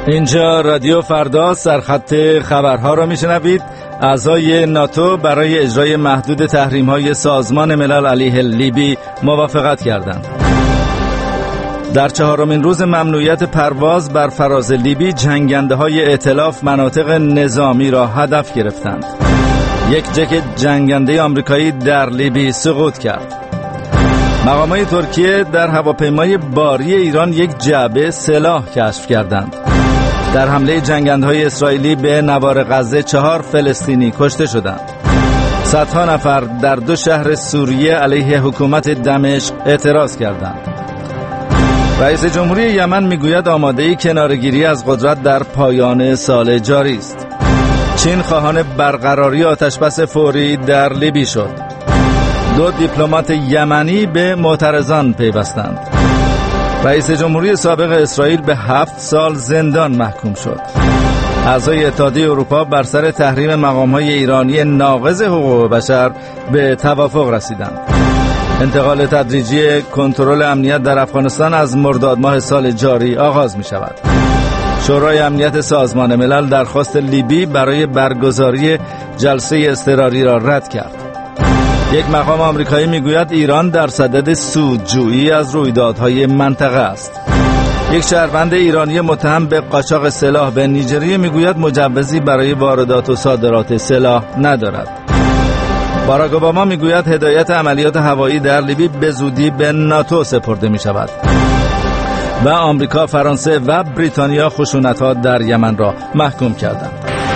اینجا رادیو فردا، سرخط خبرها را میشنوید. اعضای ناتو برای اجرای محدود تحریم‌های سازمان ملل علیه لیبی موافقت کردند. در 4مین روز ممنوعیت پرواز بر فراز لیبی، جنگنده‌های ائتلاف مناطق نظامی را هدف گرفتند. یک جت جنگنده آمریکایی در لیبی سقوط کرد. مقامات ترکیه در هواپیمای باری ایران یک جعبه سلاح کشف کردند. در حمله جنگندهای اسرائیلی به نوار غزه 4 فلسطینی کشته شدند. صدها نفر در 2 شهر سوریه علیه حکومت دمشق اعتراض کردند. رئیس جمهوری یمن میگوید آماده‌ای کناره‌گیری از قدرت در پایان سال جاری است. چین خواهان برقراری آتشبس فوری در لیبی شد. 2 دیپلمات یمنی به معترضان پیوستند. رئیس جمهوری سابق اسرائیل به 7 سال زندان محکوم شد. اعضای اتحادیه اروپا بر سر تحریم مقام‌های ایرانی ناقض حقوق بشر به توافق رسیدند. انتقال تدریجی کنترل امنیت در افغانستان از مرداد ماه سال جاری آغاز می شود. شورای امنیت سازمان ملل درخواست لیبی برای برگزاری جلسه اضطراری را رد کرد. یک مقام آمریکایی میگوید ایران در صدد سودجویی از رویدادهای منطقه است. یک شهروند ایرانی متهم به قاچاق سلاح به نیجریه میگوید مجوزی برای واردات و صادرات سلاح ندارد. باراک اوباما میگوید هدایت عملیات هوایی در لیبی به زودی به ناتو سپرده می شود. و آمریکا، فرانسه و بریتانیا خشونت‌ها در یمن را محکوم کردند.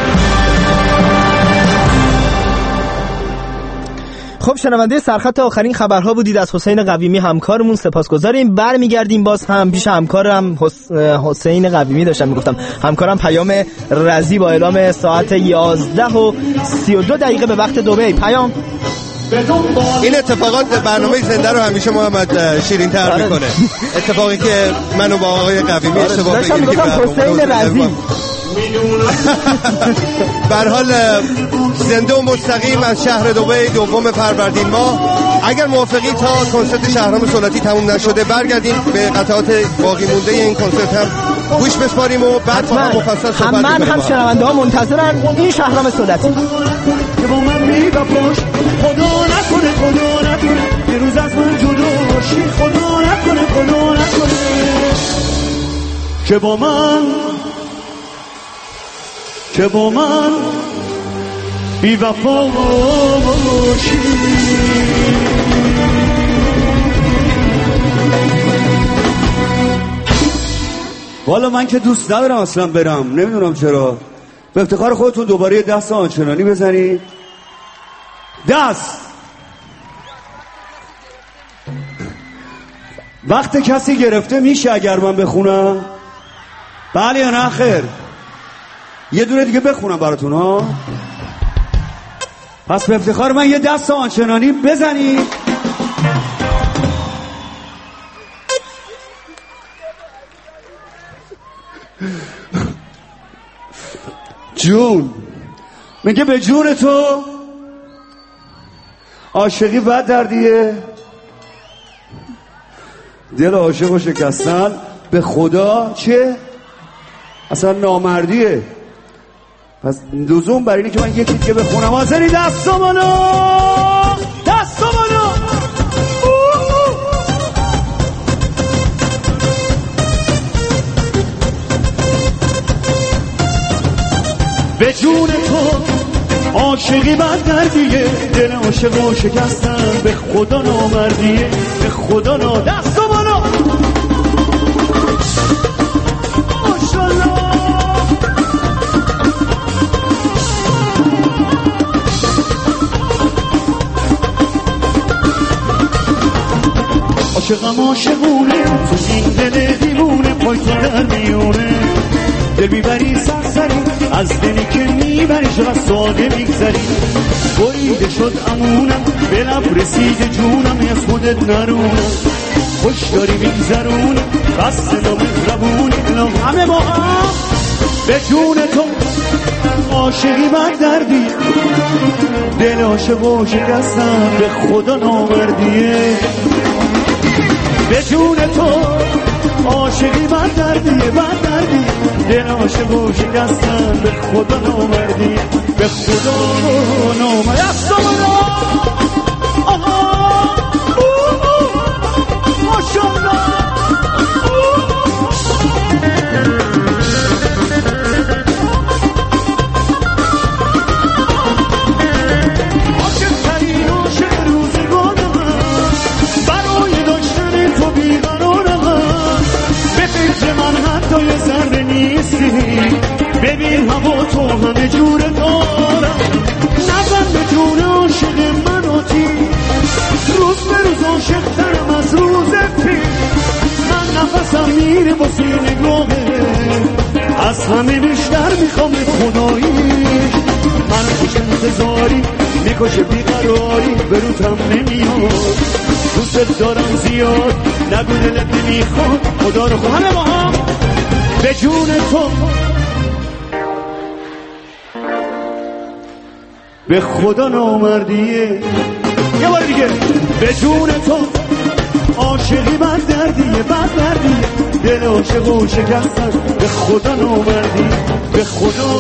خب شنونده سرخط آخرین خبرها بودید از حسین قویمی همکارمون، سپاسگزاریم. برمیگردیم باز هم پیش همکارم حسین قویمی، داشتم میگفتم همکارم پیام رضی با اعلام ساعت 11:32 به وقت دبی. پیام این اتفاقات برنامه زنده رو همیشه محمد شیرین‌تر میکنه. اتفاقی که منو با آقای قویمی اشتباه بگیریم که حسین رضی به هر حال زنده و مستقیم از شهر دبی 2 فروردین ماه. اگر موافقی تا کنسرت شهرام سلطی تموم نشده برگردیم به قطعات باقی مونده این کنسرت هم گوش بسپاریم و بعد با هم مفصل صحبت کنیم. من هم شنونده ها منتظرن این شهرام سلطی که با من میباش. خدا نکنه یه روز از من جدا باشی. خدا نکنه که با من بی وفا باشی. والا من که دوست ندارم اصلا برم، نمیدونم چرا. به افتخار خودتون دوباره دست آنچنانی بزنید. دست وقت کسی گرفته میشه اگر من بخونم؟ بله یا نه خیر؟ یه دونه دیگه بخونم براتون ها. پس به افتخار من یه دست آنچنانی بزنید. جون میگه به جون تو عاشقی بد دردیه. دل عاشق و شکستن به خدا چه؟ اصلا نامردیه. پس لزوم بر اینه که من یکی دیگه بخونم. حاضری دستامونو به جون تو عاشقی بد دردیه. دل عاشق و شکستن به خدا نامردیه. به خدا دستامونو عاشقم عاشقونه تو این دل دیوونه. پای تو در میونه دل میبری سرسری از دلی که میبری چقدر ساده میگذری. بریده شد امونم به لب رسیده جونم از خودت نرونم. خوش داری میگذرونی بس نامهربونی همه ما هم به جون تو عاشقی بد دردی. دل عاشق و شکستن به خدا نامردیه. به جون تو عاشقی بد دردیه. دل عاشقو شکستن به خدا نامردی به خدا نامردی ببین هوا تو همه جور دارم نزن به جون عاشق من آتی روز به روز عاشق‌ترم از روز پیش من نفسم میره با نگاهه از همه بیشتر میخوام خداییش من خوش انتظاری میکشه بیقراری بروتم نمیاد دوست دارم زیاد نگو دلت نمیخواد خدا رو خود همه با هم به جون تو به خدا نامردیه یه بار دیگه به جون تو عاشقی بد دردیه بد دردیه دل عاشقو شکستن به خدا نامردی به خدا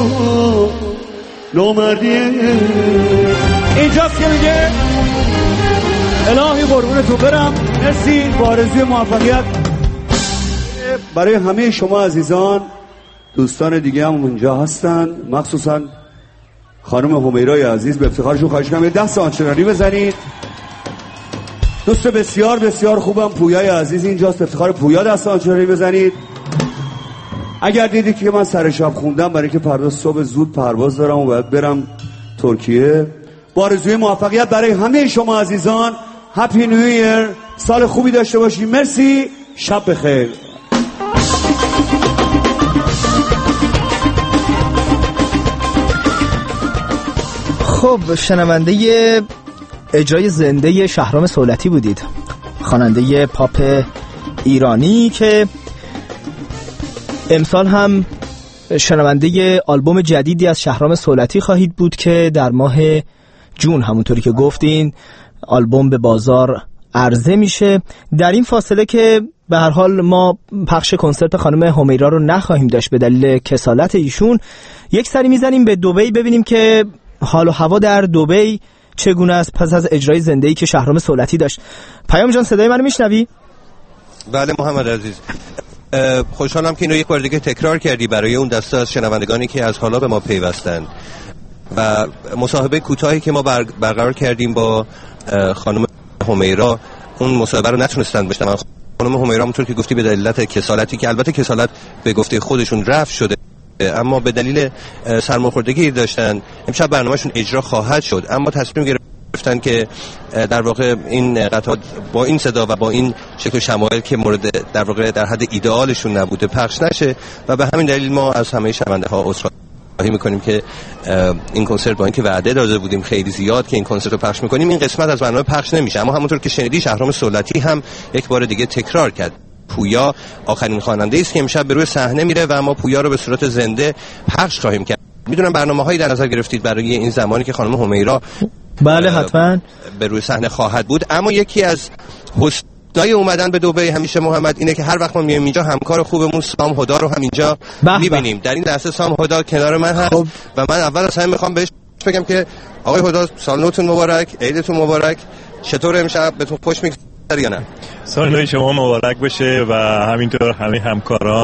نامردیه اینجاست که میگه الهی قربون تو برم مرسی با آرزوی موفقیت برای همه شما عزیزان دوستان دیگه هم اونجا هستن مخصوصا خانم همیرای عزیز به افتخارشون خواهش کنم یه دست آنچنانی بزنید دوست بسیار بسیار خوبم پویای عزیز اینجاست افتخار پویا دست آنچنانی بزنید اگر دیدید که من سر شب خوندم برای که فردا صبح زود پرواز دارم و باید برم ترکیه با آرزوی موفقیت برای همه شما عزیزان هپی نیو ایر سال خوبی داشته باشید مرسی شب بخیر خب شنونده اجرای زنده شهرام صولتی بودید خواننده پاپ ایرانی که امسال هم شنونده آلبوم جدیدی از شهرام صولتی خواهید بود که در ماه جون همونطوری که گفتین آلبوم به بازار عرضه میشه. در این فاصله که به هر حال ما پخش کنسرت خانم همیرا رو نخواهیم داشت به دلیل کسالت ایشون یک سری میزنیم به دبی ببینیم که حال و هوا در دبی چگونه است پس از اجرای زنده‌ای که شهرام صولتی داشت. پیام جان صدای منو میشنوی؟ بله محمد عزیز خوشحالم که اینو یک بار دیگه تکرار کردی برای اون دسته از شنوندگانی که از حالا به ما پیوستن و مصاحبه کوتاهی که ما برقرار کردیم با خانم همیرا اون مصاحبه رو نتونستن بشنون. خانم همیرا همونطور که گفتی به دلیل کسالتی که البته کسالت به گفته خودشون رفع شده اما به دلیل سرماخوردگی داشتن امشب برنامهشون اجرا خواهد شد اما تصمیم گرفتن که در واقع این قطعات با این صدا و با این شکل شمایل که مورد در واقع در حد ایدئالشون نبوده پخش نشه و به همین دلیل ما از همه شنونده ها عذرخواهی میکنیم که این کنسرت با اینکه وعده داده بودیم خیلی زیاد که این کنسرت رو پخش میکنیم این قسمت از برنامه پخش نمیشه اما همونطور که شنیدی شهرام صولتی هم یک بار دیگه تکرار کرد پویا آخرین خواننده است که امشب به روی صحنه میره و ما پویا رو به صورت زنده پخش خواهیم کرد. میدونم برنامه‌هایی در نظر گرفتید برای این زمانی که خانم همیرا بله حتما به روی صحنه خواهد بود اما یکی از حسنای اومدن به دبی همیشه محمد اینه که هر وقت ما میایم اینجا همکار خوبمون سام هدا رو هم اینجا میبینیم. در این لحظه سام هدا کنار من هست و من اول از همه میخوام بهش بگم که آقای هدا سال نوتون مبارک، عیدتون مبارک. چطور امشب بهتون خوش میگذره یا نه؟ سال نو شما مبارک باشه و همینطور همه همکاران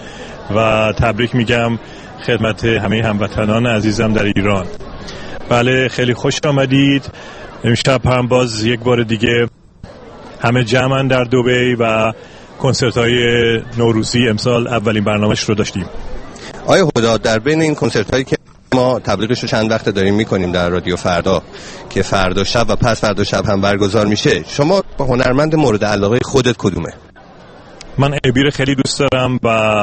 و تبریک میگم خدمت همه هموطنان عزیزم در ایران. بله خیلی خوش آمدید. امشب هم باز یک بار دیگه همه جمعن در دبی و کنسرت‌های نوروزی امسال اولین برنامه‌اش رو داشتیم. آیا هدا در بین این کنسرت‌هایی که ما تبلیغش رو چند وقت داریم میکنیم در رادیو فردا که فردا شب و پس فردا شب هم برگزار میشه شما با هنرمند مورد علاقه خودت کدومه؟ من ابیر خیلی دوست دارم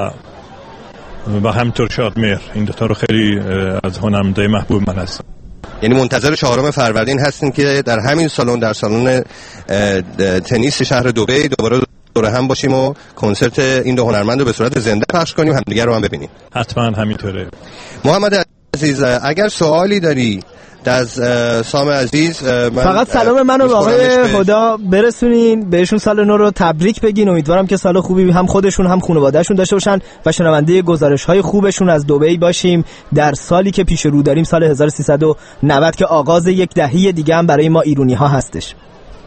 و همینطور شادمهر این دوتا رو خیلی از هنرمندای محبوب من هستم. یعنی منتظر 4 فروردین هستین که در همین سالن در سالن تنیس شهر دبی دوباره دور هم باشیم و کنسرت این دو هنرمند رو به صورت زنده پخش کنیم همدیگه رو هم ببینیم. حتما همینطوره. محمد عزیز اگر سوالی داری از سام عزیز. فقط سلام منو به آقای هدا برسونین، بهشون سال نو رو تبریک بگین. امیدوارم که سال خوبی هم خودشون هم خانواده‌شون داشته باشن و شنونده گزارش‌های خوبشون از دبی باشیم در سالی که پیش رو داریم، سال 1390 که آغاز یک دهه دیگه هم برای ما ایرانی‌ها هستش.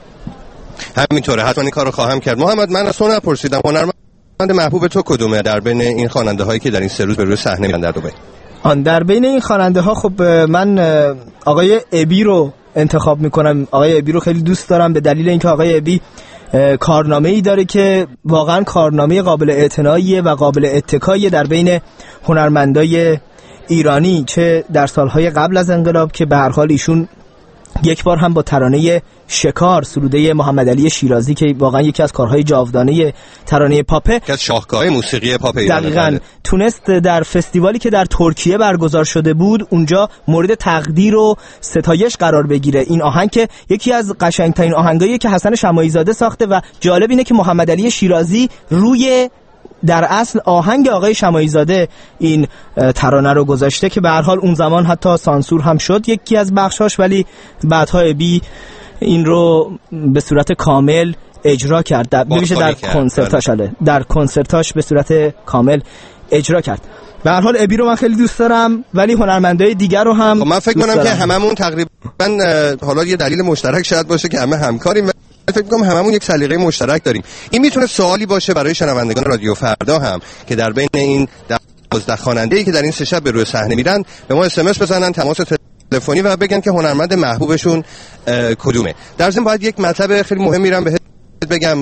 همینطوره، حتما این کارو خواهم کرد. محمد، من از تو نپرسیدم، هنرمند محبوب تو کدومه در بین این خواننده‌هایی که در این 3 روز به روی صحنه میرن در دبی؟ در بین این خواننده‌ها خب من آقای ابی رو انتخاب میکنم. آقای ابی رو خیلی دوست دارم به دلیل اینکه آقای ابی کارنامه‌ای داره که واقعا کارنامه قابل اعتناییه و قابل اتکاییه در بین هنرمندای ایرانی، چه در سالهای قبل از انقلاب که به هر حال ایشون یک بار هم با ترانه شکار سروده محمد علی شیرازی که واقعا یکی از کارهای جاودانه ترانه پاپه، که از شاهکارهای موسیقی پاپ ایران دقیقاً تونست در فستیوالی که در ترکیه برگزار شده بود اونجا مورد تقدیر و ستایش قرار بگیره. این آهنگ که یکی از قشنگترین آهنگاییه که حسن شماعی زاده ساخته و جالب اینه که محمد علی شیرازی روی در اصل آهنگ آقای شماعی زاده این ترانه رو گذاشته که به هر حال اون زمان حتی سانسور هم شد یکی از بخشاش، ولی بعدها ابی این رو به صورت کامل اجرا کرد، ببینید در کنسرتاش در کنسرتاش به صورت کامل اجرا کرد. به هر حال ابی رو من خیلی دوست دارم، ولی هنرمندای دیگر رو هم من فکر کنم که هممون تقریبا، حالا یه دلیل مشترک شاید باشه که همه همکاریم، فکر می‌کنم هممون یک سلیقه مشترک داریم. این میتونه سوالی باشه برای شنوندگان رادیو فردا هم که در بین این 12 خواننده‌ای که در این 3 شب به روی صحنه میرن به ما اس بزنن، تماس تلفنی و بگن که هنرمند محبوبشون کدومه. در ضمن باید یک مطلب خیلی مهم میرم بهت بگم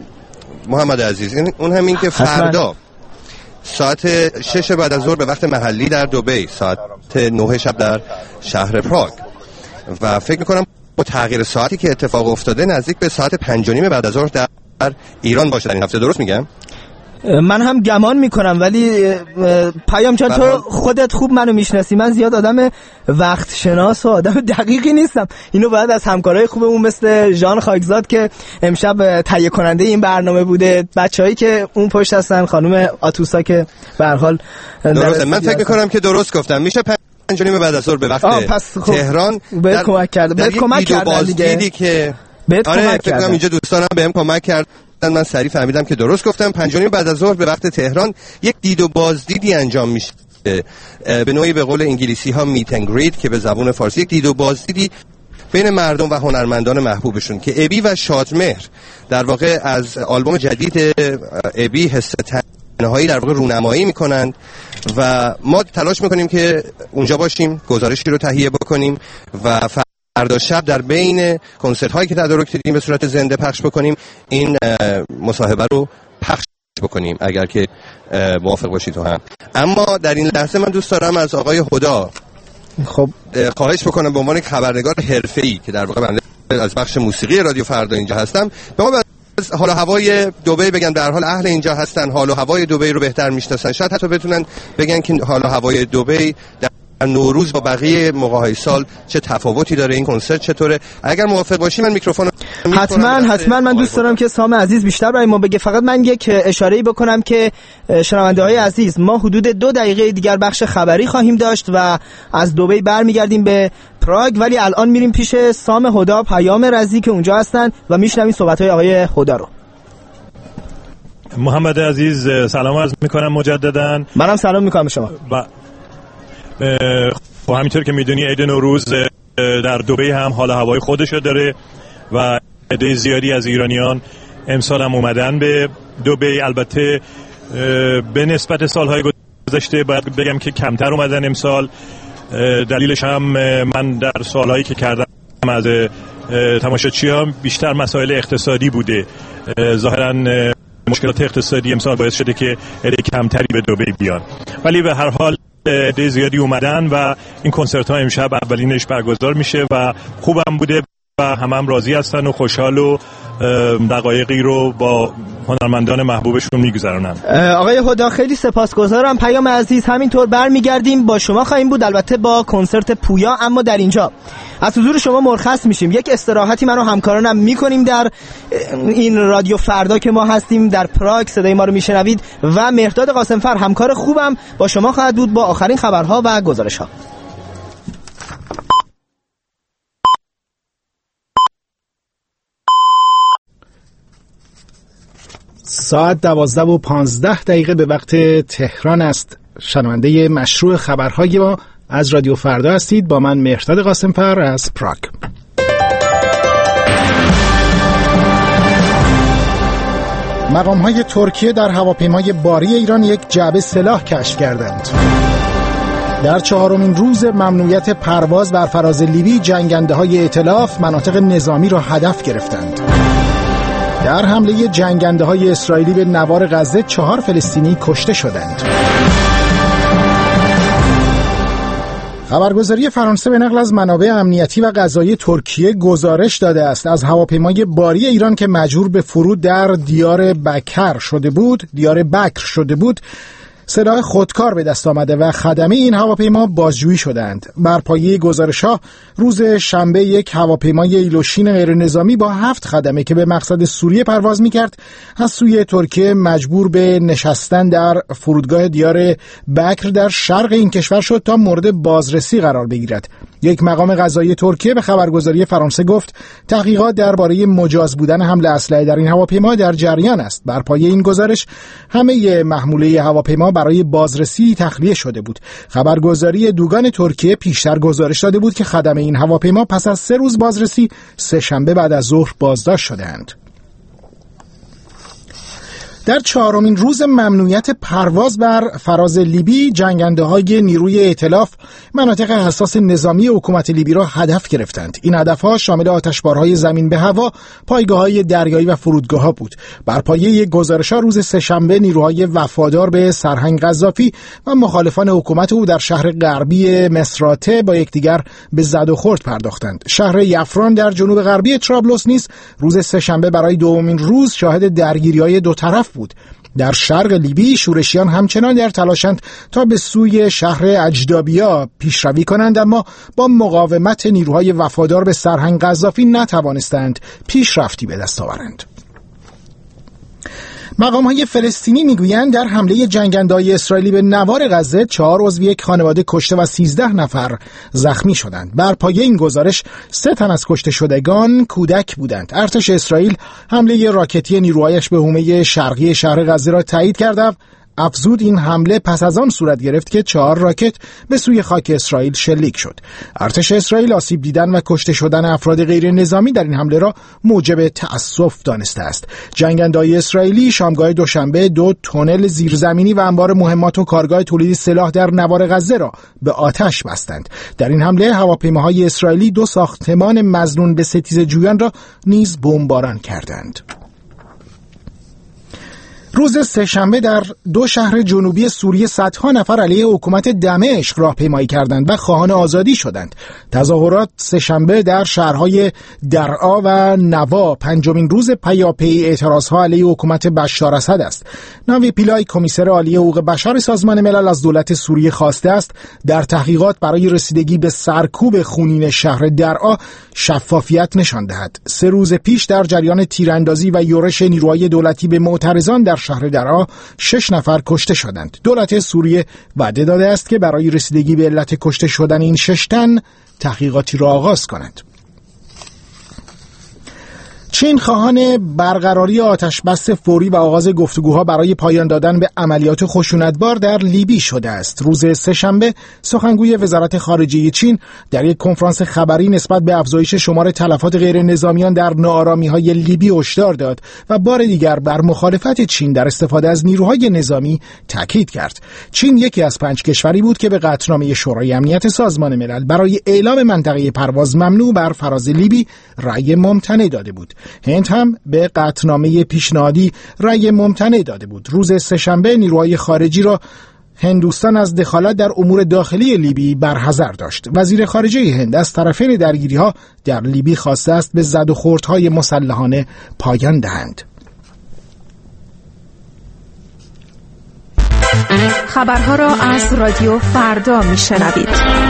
محمد عزیز، اون هم این که فردا ساعت 6 بعد از ظهر به وقت محلی در دبی، ساعت 9 شب در شهر پراگ، و فکر می‌کنم با تغییر ساعتی که اتفاق افتاده نزدیک به ساعت 5:30 بعد از ظهر در ایران باشه در این هفته. درست میگم؟ من هم گمان میکنم، ولی پیام جان تو خودت خوب منو میشناسی، من زیاد آدم وقت شناس و آدم دقیقی نیستم. اینو باید از همکارای خوبمون مثل ژان خاکزاد که امشب تهیه کننده این برنامه بوده، بچه‌ای که اون پشت هستن، خانم آتوسا که به هر حال درسته. من فکر میکنم که درست گفتم، میشه 5:30 بعد از ظهر به وقت تهران. بهت کمک کرد، بهت کمک کرد دیگه که بهت کمک کرد. اینجا دوستانم بهم کمک کرد، من سریع فهمیدم که درست گفتم. 5:30 بعد از ظهر به وقت تهران یک دید و بازدیدی انجام میشه، به نوعی به قول انگلیسی ها میت اند گریت، که به زبان فارسی یک دید و بازدیدی بین مردم و هنرمندان محبوبشون که ابی و شادمهر در واقع از آلبوم جدید ابی حس تنهایی در واقع رونمایی میکنند و ما تلاش میکنیم که اونجا باشیم، گزارشی رو تهیه بکنیم و فردا شب در بین کنسرت هایی که تدارک دیدیم به صورت زنده پخش بکنیم، این مصاحبه رو پخش بکنیم اگر که موافق باشید تو هم. اما در این لحظه من دوست دارم از آقای هدا خب خواهش بکنم به عنوان خبرنگار حرفه‌ای که در واقع بنده از بخش موسیقی رادیو فردا اینجا هستم، به ما از حال و هوای دبی بگن. در حال اهل اینجا هستن، حال و هوای دبی رو بهتر میشناسن، شاید حتی بتونن بگن که حال و هوای دبی در نوروز با بقیه موقع‌های سال چه تفاوتی داره، این کنسرت چطوره. اگر موافق باشی من میکروفون حتما من دوست دارم که سام عزیز بیشتر برای ما بگه. فقط من یک اشاره‌ای بکنم که شنونده‌های عزیز، ما حدود 2 دقیقه دیگر بخش خبری خواهیم داشت و از دبی برمیگردیم به پراگ، ولی الان میریم پیش سام هدا پیام رزی که اونجا هستن و میشنویم صحبت‌های آقای هدا رو. محمد عزیز سلام عرض میکنم مجددا. منم سلام میکنم شما. خب همینطور که میدونی عید نوروز در دبی هم حال هوای خودشو داره و عده زیادی از ایرانیان امسال هم اومدن به دبی. البته به نسبت سالهای گذشته باید بگم که کمتر اومدن امسال. دلیلش هم من در سالهایی که کردم از تماشاچی‌ها بیشتر مسائل اقتصادی بوده. ظاهراً مشکلات اقتصادی امسال باعث شده که عده کمتری به دبی بیان، ولی به هر حال عده زیادی اومدن و این کنسرت ها امشب اولینش برگزار میشه و خوبم بوده و هم راضی هستن و خوشحال و دقایقی رو با هنرمندان محبوبشون میگذرونن. آقای هدا خیلی سپاسگزارم. پیام عزیز همینطور برمیگردیم با شما خواهیم بود، البته با کنسرت پویا، اما در اینجا از حضور شما مرخص میشیم. یک استراحتی من و همکارانم میکنیم در این رادیو فردا که ما هستیم در پراگ، صدای ما رو میشنوید و مهرداد قاسمفر همکار خوبم با شما خواهد بود با آخرین خبرها و گزارش‌ها. ساعت 12:15 به وقت تهران است. شنونده مشروع خبرهای ما از رادیو فردا هستید. با من مهرداد قاسم‌فر از پراگ. مقام‌های ترکیه در هواپیمای باری ایران یک جعبه سلاح کشف کردند. در 4مین روز ممنوعیت پرواز بر فراز لیبی، جنگنده‌های ائتلاف مناطق نظامی را هدف گرفتند. در حمله جنگنده‌های اسرائیلی به نوار غزه 4 فلسطینی کشته شدند. خبرگزاری فرانسه به نقل از منابع امنیتی و قضایی ترکیه گزارش داده است از هواپیمای باری ایران که مجبور به فرود در دیار بکر شده بود سلاح خودکار به دست آمده و خدمه این هواپیما بازجویی شدند. بر پایه گزارش‌ها روز شنبه یک هواپیمای ایلوشین غیر نظامی با 7 خدمه که به مقصد سوریه پرواز می‌کرد از سوی ترکیه مجبور به نشستن در فرودگاه دیار بکر در شرق این کشور شد تا مورد بازرسی قرار بگیرد. یک مقام قضایی ترکیه به خبرگزاری فرانسه گفت تحقیقات درباره مجاز بودن حمل اسلحه در این هواپیما در جریان است. بر پایه این گزارش همه محموله هواپیما برای بازرسی تخلیه شده بود. خبرگزاری دوگان ترکیه پیشتر گزارش داده بود که خدمه این هواپیما پس از 3 روز بازرسی سه‌شنبه بعد از ظهر بازداشت شدند. در 4مین روز ممنوعیت پرواز بر فراز لیبی، جنگنده‌های نیروی ائتلاف مناطق حساس نظامی حکومت لیبی را هدف گرفتند. این هدف‌ها شامل آتشبارهای زمین به هوا، پایگاه‌های دریایی و فرودگاه‌ها بود. بر پایه گزارش‌ها روز سه‌شنبه نیروهای وفادار به سرهنگ قذافی و مخالفان حکومت او در شهر غربی مصراته با یکدیگر به زد و خورد پرداختند. شهر یفران در جنوب غربی طرابلس نیز روز سه‌شنبه برای دومین روز شاهد درگیری‌های دو طرف بود. در شرق لیبی شورشیان همچنان در تلاشند تا به سوی شهر اجدابیا پیشروی کنند، اما با مقاومت نیروهای وفادار به سرهنگ قذافی نتوانستند پیشرفتی به دست آورند. مقام‌های فلسطینی میگویند در حمله جنگنده‌های اسرائیلی به نوار غزه 4 عضو یک خانواده کشته و 13 نفر زخمی شدند. بر پایه این گزارش 3 تن از کشته شدگان کودک بودند. ارتش اسرائیل حمله راکتی نیروهایش به حومه شرقی شهر غزه را تایید کرده. افزود این حمله پس از آن صورت گرفت که 4 راکت به سوی خاک اسرائیل شلیک شد. ارتش اسرائیل آسیب دیدن و کشته شدن افراد غیر نظامی در این حمله را موجب تأسف دانسته است. جنگنده‌های اسرائیلی شامگاه دوشنبه 2 تونل زیرزمینی و انبار مهمات و کارگاه تولید سلاح در نوار غزه را به آتش بستند. در این حمله هواپیماهای اسرائیلی 2 ساختمان مظنون به ستیزه جویان را نیز بمباران کردند. روز سه‌شنبه در 2 شهر جنوبی سوریه صدها نفر علیه حکومت دمشق راهپیمایی کردند و خواهان آزادی شدند. تظاهرات سه‌شنبه در شهرهای درعا و نوا 5مین روز پیاپی اعتراضها علیه حکومت بشار اسد است. ناوی پیلای کمیسر عالی حقوق بشر سازمان ملل از دولت سوریه خواسته است در تحقیقات برای رسیدگی به سرکوب خونین شهر درعا شفافیت نشان دهد. 3 روز پیش در جریان تیراندازی و یورش نیروهای دولتی به معترضان در شهر درعا 6 نفر کشته شدند. دولت سوریه وعده داده است که برای رسیدگی به علت کشته شدن این 6 تن تحقیقاتی را آغاز کند. چین خواهان برقراری آتشبس فوری و آغاز گفتگوها برای پایان دادن به عملیات خشونتبار در لیبی شده است. روز سه‌شنبه سخنگوی وزارت خارجه چین در یک کنفرانس خبری نسبت به افزایش شمار تلفات غیر نظامیان در ناآرامی‌های لیبی هشدار داد و بار دیگر بر مخالفت چین در استفاده از نیروهای نظامی تاکید کرد. چین یکی از 5 کشوری بود که به قطعنامه شورای امنیت سازمان ملل برای اعلام منطقه پرواز ممنوع بر فراز لیبی رأی ممتنع داده بود. هند هم به قطعنامه پیشنهادی رأی ممتنع داده بود. روز سه‌شنبه نیروهای خارجی را هندوستان از دخالت در امور داخلی لیبی برحذر داشت. وزیر خارجه هند از طرفین درگیری‌ها در لیبی خواسته است به زد و خوردهای مسلحانه پایان دهند. خبرها را از رادیو فردا میشنوید.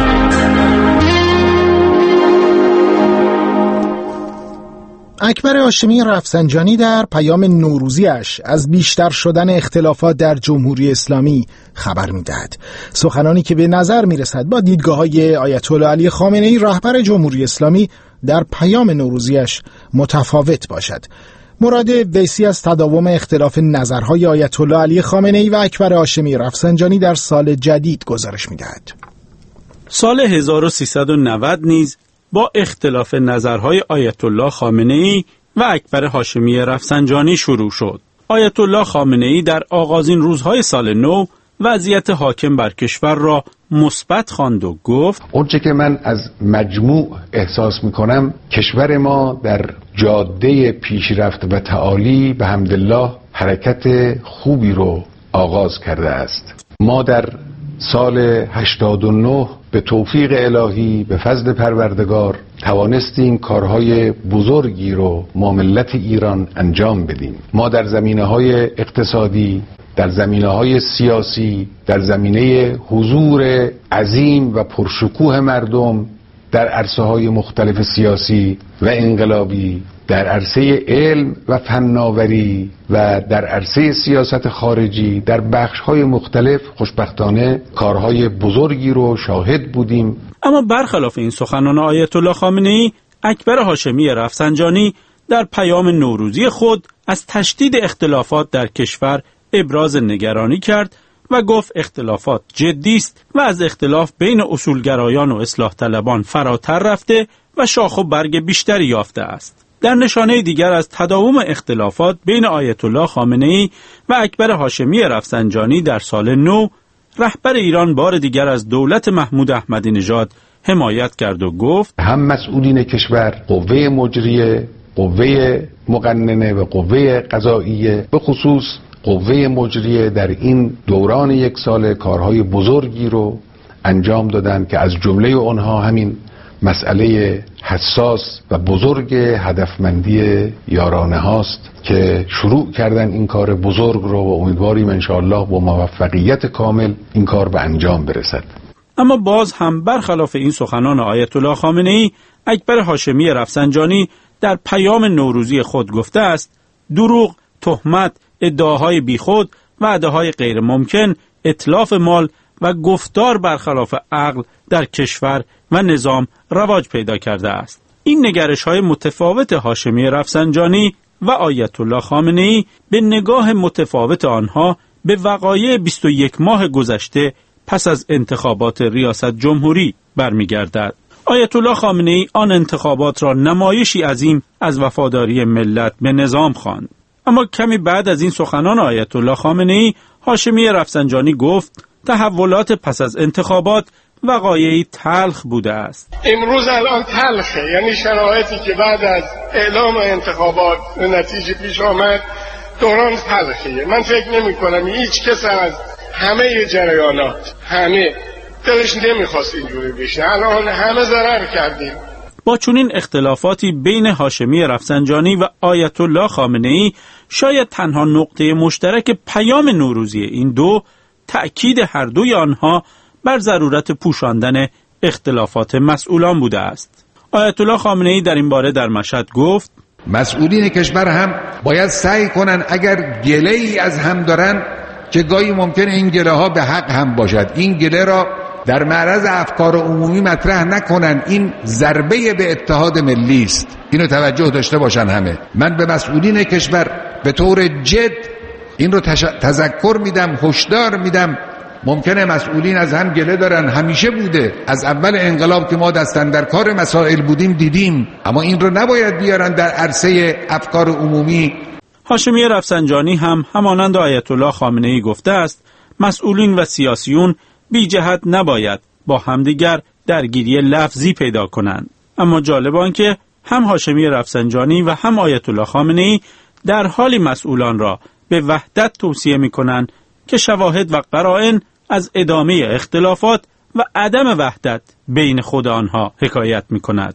اکبر هاشمی رفسنجانی در پیام نوروزیش از بیشتر شدن اختلافات در جمهوری اسلامی خبر می‌دهد. سخنانی که به نظر می‌رسد با دیدگاه‌های آیت الله علی خامنه‌ای رهبر جمهوری اسلامی در پیام نوروزیش متفاوت باشد. مراد ویسی از تداوم اختلاف نظرهای آیت الله علی خامنه‌ای و اکبر هاشمی رفسنجانی در سال جدید گزارش می‌دهد. سال 1390 نیز با اختلاف نظرهای آیت الله خامنه‌ای و اکبر هاشمی رفسنجانی شروع شد. آیت الله خامنه‌ای در آغازین روزهای سال نو وضعیت حاکم بر کشور را مثبت خواند و گفت اونچه که من از مجموع احساس میکنم کشور ما در جاده پیشرفت و تعالی به حمدالله حرکت خوبی رو آغاز کرده است. ما در سال 89 به توفیق الهی به فضل پروردگار توانستیم کارهای بزرگی رو ما ملت ایران انجام بدیم. ما در زمینه‌های اقتصادی، در زمینه‌های سیاسی، در زمینه حضور عظیم و پرشکوه مردم در عرصه‌های مختلف سیاسی و انقلابی، در عرصه علم و فناوری و در عرصه سیاست خارجی، در بخش‌های مختلف خوشبختانه کارهای بزرگی رو شاهد بودیم. اما برخلاف این سخنان آیت الله خامنه‌ای، اکبر هاشمی رفسنجانی در پیام نوروزی خود از تشدید اختلافات در کشور ابراز نگرانی کرد و گفت اختلافات جدی است و از اختلاف بین اصولگرایان و اصلاح طلبان فراتر رفته و شاخ و برگ بیشتری یافته است. در نشانه دیگر از تداوم اختلافات بین آیت الله خامنه‌ای و اکبر هاشمی رفسنجانی در سال نو، رهبر ایران بار دیگر از دولت محمود احمدی نژاد حمایت کرد و گفت هم مسئولین کشور، قوه مجریه، قوه مقننه و قوه قضاییه، به خصوص قوه مجریه در این دوران یک سال کارهای بزرگی رو انجام دادن که از جمله آنها همین مسئله حساس و بزرگ هدفمندی یارانه هاست که شروع کردن این کار بزرگ رو و امیدواریم انشاءالله با موفقیت کامل این کار به انجام برسد. اما باز هم برخلاف این سخنان آیت الله خامنه‌ای، اکبر هاشمی رفسنجانی در پیام نوروزی خود گفته است دروغ، تهمت، ادعاهای بیخود، وعده‌های غیر ممکن، اتلاف مال و گفتار برخلاف عقل در کشور و نظام رواج پیدا کرده است. این نگرش‌های متفاوت هاشمی رفسنجانی و آیت الله خامنه‌ای به نگاه متفاوت آنها به وقایع 21 ماه گذشته پس از انتخابات ریاست جمهوری برمیگردد. آیت الله خامنه‌ای آن انتخابات را نمایشی عظیم از وفاداری ملت به نظام خواند. اما کمی بعد از این سخنان آیت الله خامنه‌ای، هاشمی رفسنجانی گفت تحولات پس از انتخابات وقایعی تلخ بوده است. امروز الان تلخه، یعنی شرایطی که بعد از اعلام انتخابات نتیجه پیش آمد دوران تلخیه. من فکر نمی کنم هیچ کس از همه جریانات دلش نمیخواست اینجوری بشه. الان همه ضرر کردیم. با چنین اختلافاتی بین هاشمی رفسنجانی و آیت الله خامنه‌ای، شاید تنها نقطه مشترک پیام نوروزی این دو تأکید هر دوی آنها بر ضرورت پوشاندن اختلافات مسئولان بوده است. آیت الله خامنه‌ای در این باره در مشهد گفت مسئولین کشور هم باید سعی کنن اگر گله‌ای از هم دارن که گاهی ممکنه این گله ها به حق هم باشد، این گله را در معرض افکار عمومی مطرح نکنن. این ضربه به اتحاد ملی است، اینو توجه داشته باشن همه. من به مسئولین کشور به طور جد این رو تذکر میدم، هشدار میدم. ممکنه مسئولین از هم گله دارن، همیشه بوده، از اول انقلاب که ما دستن در کار مسائل بودیم دیدیم، اما این رو نباید بیارن در عرصه افکار عمومی. هاشمی رفسنجانی هم همانند آیت الله خامنه‌ای گفته است مسئولین و سیاسیون بی جهت نباید با همدیگر درگیری لفظی پیدا کنند. اما جالب آن که هم هاشمی رفسنجانی و هم آیت الله خامنه‌ای در حالی مسئولان را به وحدت توصیه می‌کنند که شواهد و قرائن از ادامه اختلافات و عدم وحدت بین خود آنها حکایت می‌کند.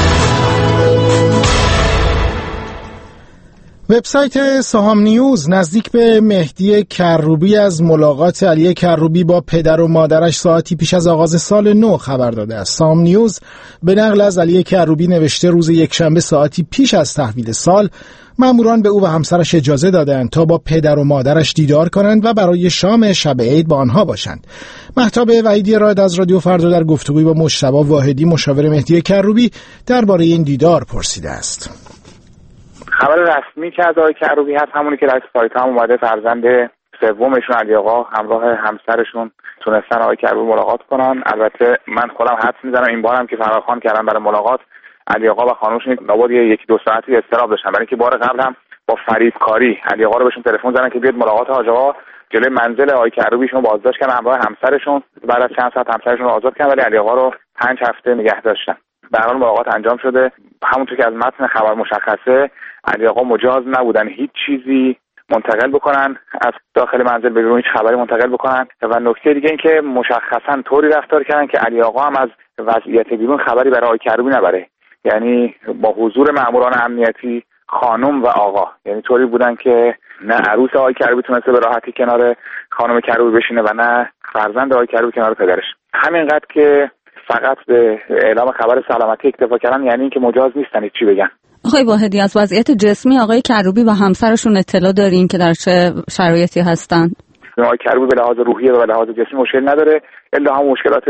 وبسایت سهام نیوز نزدیک به مهدی کروبی از ملاقات علی کروبی با پدر و مادرش ساعتی پیش از آغاز سال نو خبر داده است. سهام نیوز به نقل از علی کروبی نوشته روز یکشنبه ساعتی پیش از تحویل سال ماموران به او و همسرش اجازه دادند تا با پدر و مادرش دیدار کنند و برای شام شب عید با آنها باشند. مهتاب وحیدی رائد از رادیو فردا در گفتگوی با مجتبی واحدی مشاور مهدی کروبی درباره این دیدار پرسیده است. خبر رسمی که از آقای کروبی هست همونی که در سایت هم اومده، فرزند سومشون علی آقا همراه همسرشون تونستن آقای کروبی ملاقات کنن. البته من خودم حدس میزنم این بارم که فراخوان کردن برای ملاقات علی آقا و خانومشون لابد یک دو ساعتی اضطراب داشتن، برای اینکه بار قبل هم با فریبکاری علی آقا رو بهشون تلفن زدن که بیاد ملاقات حاج آقا جلوی منزل آقای کروبیشون بازداشت کردن همراه همسرشون. بعد از چند ساعت همسرشون رو آزاد کردن ولی علی آقا رو 5 هفته نگه داشتن. به هر حال ملاقات انجام شده. همونطور که از متن خبر مشخصه علی آقا مجاز نبودن هیچ چیزی منتقل بکنن از داخل منزل به بیرون، هیچ خبری منتقل بکنن. و نکته دیگه این که مشخصا طوری رفتار کردن که علی آقا هم از وضعیت بیرون خبری برای آقای کروبی نبره، یعنی با حضور ماموران امنیتی خانم و آقا، یعنی طوری بودن که نه عروس آقای کروبی تونسته به راحتی کنار خانم کروبی بشینه و نه فرزند آقای کروبی کنار پدرش. همینقدر که فقط به اعلام خبر سلامتی اکتفا کردن، یعنی اینکه مجاز نیستن چی بگن. آقای واحدی، از وضعیت جسمی آقای کروبی و همسرشون اطلاع دارین که در چه شرایطی هستن؟ آقای کروبی به لحاظ روحی و به لحاظ جسمی مشکل نداره، الا هم مشکلات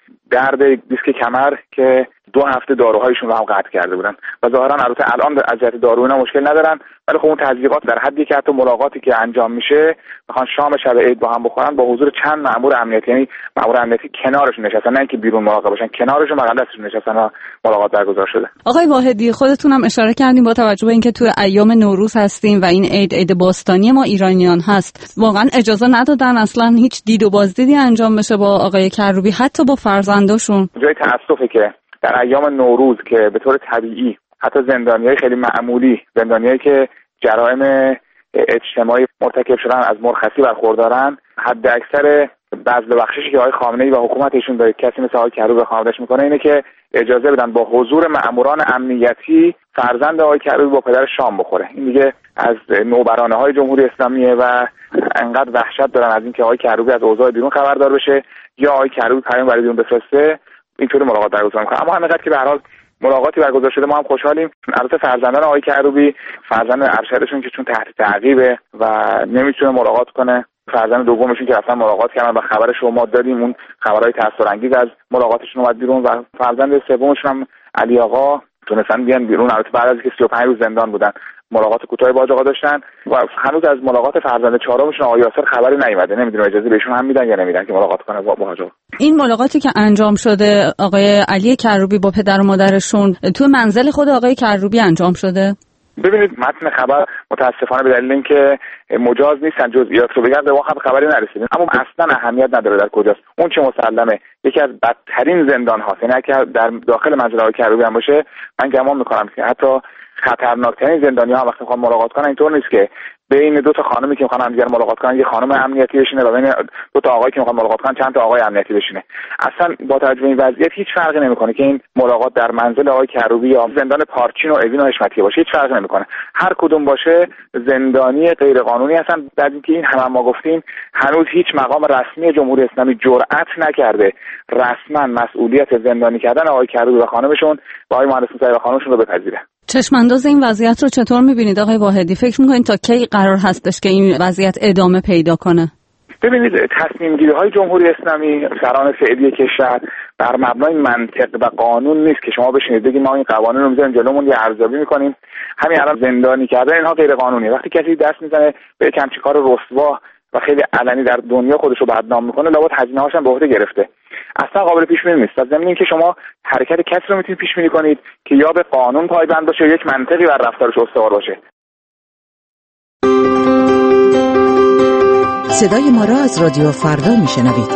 درد دیسک کمر که 2 هفته داروهایشون رو هم قطع کرده بودن و ظاهرا البته الان از جهت دارو اینا مشکل ندارن، ولی خب اون تزریقات در حدی که حتی ملاقاتی که انجام میشه میخوان شام شب عید با هم بخورن با حضور چند مأمور امنیتی، یعنی مأمور امنیتی کنارشون نشستن، نه اینکه بیرون مراقب باشن، کنارشون بغل دستشون نشستن و ملاقات برگزار شده. آقای واحدی، خودتون هم اشاره کردیم با توجه به اینکه توی ایام نوروز هستیم و این عید باستانی ما ایرانیان هست، واقعا اجازه ندادن اصلا هیچ دید و بازدیدی انجام بشه با آقای کروبی حتی با فرزنداشون؟ جای تأسفه که در ایام نوروز که به طور طبیعی حتی زندانیای خیلی معمولی، زندانیایی که جرایم اجتماعی مرتکب شدن از مرخصی برخوردارن، حد اکثر بذل بخششی که آقای خامنه‌ای و حکومتشون به کسی مثل آقای کروبی خانواده‌اش میکنه اینه که اجازه بدن با حضور مأموران امنیتی فرزند آقای کروبی با پدر شام بخوره. این دیگه از نوبرانه‌های جمهوری اسلامیه و انقدر وحشت دارن از اینکه آقای کروبی از اوضاع بیرون خبردار بشه یا آقای کروبی پیام برای بیرون بفرسته، اینطوری ملاقات برگزار میکنه. اما همینقدر که به هر حال ملاقاتی برگزار شده ما هم خوشحالیم. البته فرزندان آقای کروبی، فرزند ارشدشون که چون تحت تعقیبه و نمیتونه ملاقات کنه، فرزند دومشون که اصلا ملاقات کردن و خبرش رو ما دادیم، اون خبرهای تاثیرانگیز از ملاقاتشون اومد بیرون، و فرزند سومشون هم علی آقا تونستن بیان بیرون. البته بعد از اینکه 35 روز زندان بودن ملاقات کوتاهی با آقا داشتن و هنوز از ملاقات فرزند چهارمشون آقای یاسر خبری نیومده. نمیدونم اجازه بهشون هم میدن یا نمیدن که ملاقات کنه با آقا. این ملاقاتی که انجام شده آقای علی کروبی با پدر و مادرشون تو منزل خود آقای کروبی انجام شده؟ ببینید متن خبر متاسفانه به دلیل اینکه مجاز نیستن جزئیات رو بگن به ما خبری نرسیدیم، اما اصلا اهمیت نداره در کجاست. اون چه مسلمه یکی از بدترین زندان هاست، یعنی اگه در داخل منزل آقای کروبی هم باشه من گمان میکنم که حتی خطرناکترین زندانی‌ها هم وقتی میخوان ملاقات کنن اینطور نیست که بین 2 تا خانمی که میخوان همدیگر ملاقات کنن یه خانم امنیتی بشینه و بین 2 تا آقایی که میخوان ملاقات کنن چند تا آقای امنیتی بشینه. اصلا با توجه به این وضعیت هیچ فرقی نمیکنه که این ملاقات در منزل آقای کروبی یا زندان پارچین و اوین و حشمتی باشه، هیچ فرقی نمیکنه. هر کدوم باشه زندانی غیر قانونی هستن. در اینکه این هم ما گفتیم هنوز هیچ مقام رسمی جمهوری اسلامی جرئت نکرده رسما مسئولیت زندانی کردن آقای کروبی و خانمشون و آقای مهندس موسوی و خانمشون رو بپذیره. چشمانداز این وضعیت رو چطور می‌بینید آقای واحدی؟ فکر می‌کنید تا کی قرار هستش که این وضعیت ادامه پیدا کنه؟ ببینید تصمیم گیری های جمهوری اسلامی سران فعلی کشور بر مبنای منطق و قانون نیست که شما بشینید بگید ما این قوانین رو می‌ذاریم جلومون یه ارزیابی می‌کنیم. همین الان زندانی کردن اینها غیر قانونیه. وقتی کسی دست میزنه به یک همچین کار رسوا و خیلی علنی در دنیا خودش رو بدنام میکنه لابد هزینه‌هاش هم به عهده گرفته. اصلا قابل پیش بینی نیست. ضمن اینکه شما حرکت کسی رو میتونید پیش بینی کنید که یا به قانون پایبند باشه یا یک منطقی بر رفتارش استوار باشه. صدای ما را از رادیو فردا میشنوید.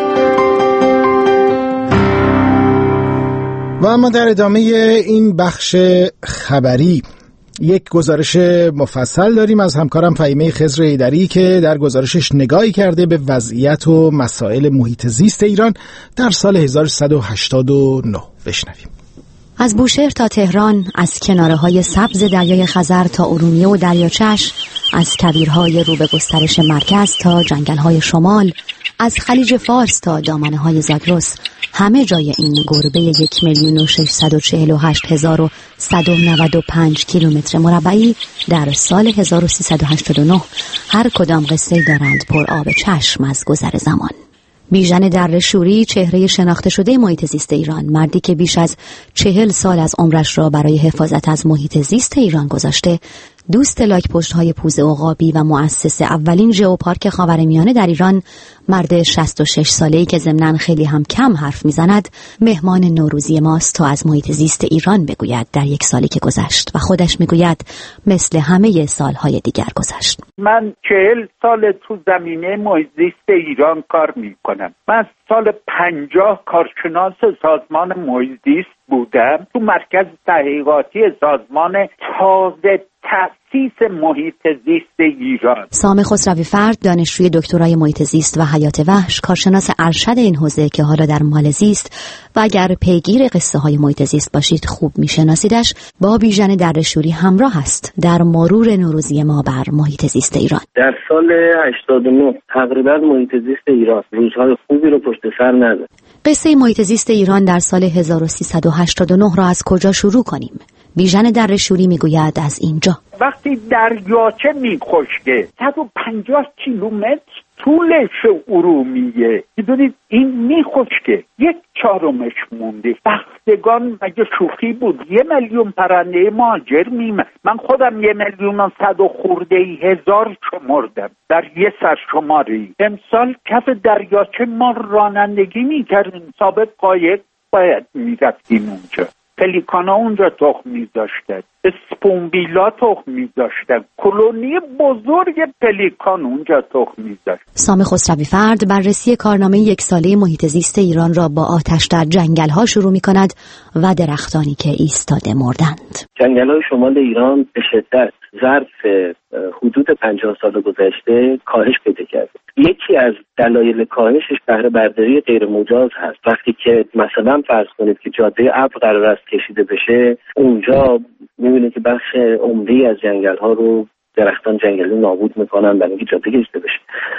و اما در ادامه این بخش خبری یک گزارش مفصل داریم از همکارم فهیمه خضر ایدری که در گزارشش نگاهی کرده به وضعیت و مسائل محیط زیست ایران در سال 1189. بشنویم. از بوشهر تا تهران، از کناره‌های سبز دریای خزر تا ارومیه و دریاچش، از کویرهای رو به گسترش مرکز تا جنگل‌های شمال، از خلیج فارس تا دامنه‌های زاگرس، همه جای این گربه 1,648,195 کیلومتر مربعی در سال 1389 هر کدام قصه‌ای دارند پر آب چشم از گذر زمان. بیژن درشوری، چهره شناخته شده محیط زیست ایران، مردی که بیش از 40 سال از عمرش را برای حفاظت از محیط زیست ایران گذاشته، دوست لاک پشت‌های پوز عقابی و مؤسس اولین ژئوپارک خاورمیانه در ایران، مرد 66 ساله‌ای که ضمناً خیلی هم کم حرف میزند، مهمان نوروزی ماست تا از محیط زیست ایران بگوید در یک سالی که گذشت و خودش میگوید مثل همه سالهای دیگر گذشت. من 40 سال تو زمینه محیط زیست ایران کار میکنم. من سال 50 کارشناس سازمان محیط زیست بودم تو مرکز تحقیقاتی سازمان تازه تأسیس محیط زیست ایران. سام خسروی فرد، دانشجوی دکترای محیط زیست و حیات وحش، کارشناس ارشد این حوزه که حالا در مالزی است و اگر پیگیر قصه های محیط زیست باشید خوب میشناسیدش، با بیژن درشوری همراه است در مرور نوروزی ما بر محیط زیست ایران. در سال 89 تقریبا محیط زیست ایران روزهای خوبی رو پشت سر نداشت. قصه محیط زیست ایران در سال 1389 را از کجا شروع کنیم؟ بیژن درشوری میگوید از اینجا. وقتی دریاچه میخشکه 150 کیلومتر طولش ارومیه، میدونید این میخشکه 1/4 مونده. بختگان مگه شوخی بود؟ 1,000,000 پرنده مهاجر میمد. من خودم 1,100,000 خورده هزار شمردم در یه سرشماری. امسال کف دریاچه ما رانندگی میکردیم، ثابت قایق باید میرفتیم اونجا. پلیکانا اونجا تخم می‌ذاشتن، اسپونبیلا تخم می‌ذاشتن، کلونی بزرگ پلیکان اونجا تخم می‌ذاشت. سام خسروی فرد بررسی کارنامه یک ساله محیط زیست ایران را با آتش در جنگل‌ها شروع می‌کند و درختانی که ایستاده مردند. جنگل‌های شمال ایران به شدت ظرف حدود 50 سال گذشته کاهش پیدا کرده. یکی از دلایل کاهشش بهره برداری غیر مجاز هست. وقتی که مثلا فرض کنید که جاده ابر قرار است کشیده بشه، اونجا می‌بینید که بخش عمده‌ای از جنگل‌ها رو درختان جنگلی نابود می‌کنن برای اینکه جاده کشیده بشه.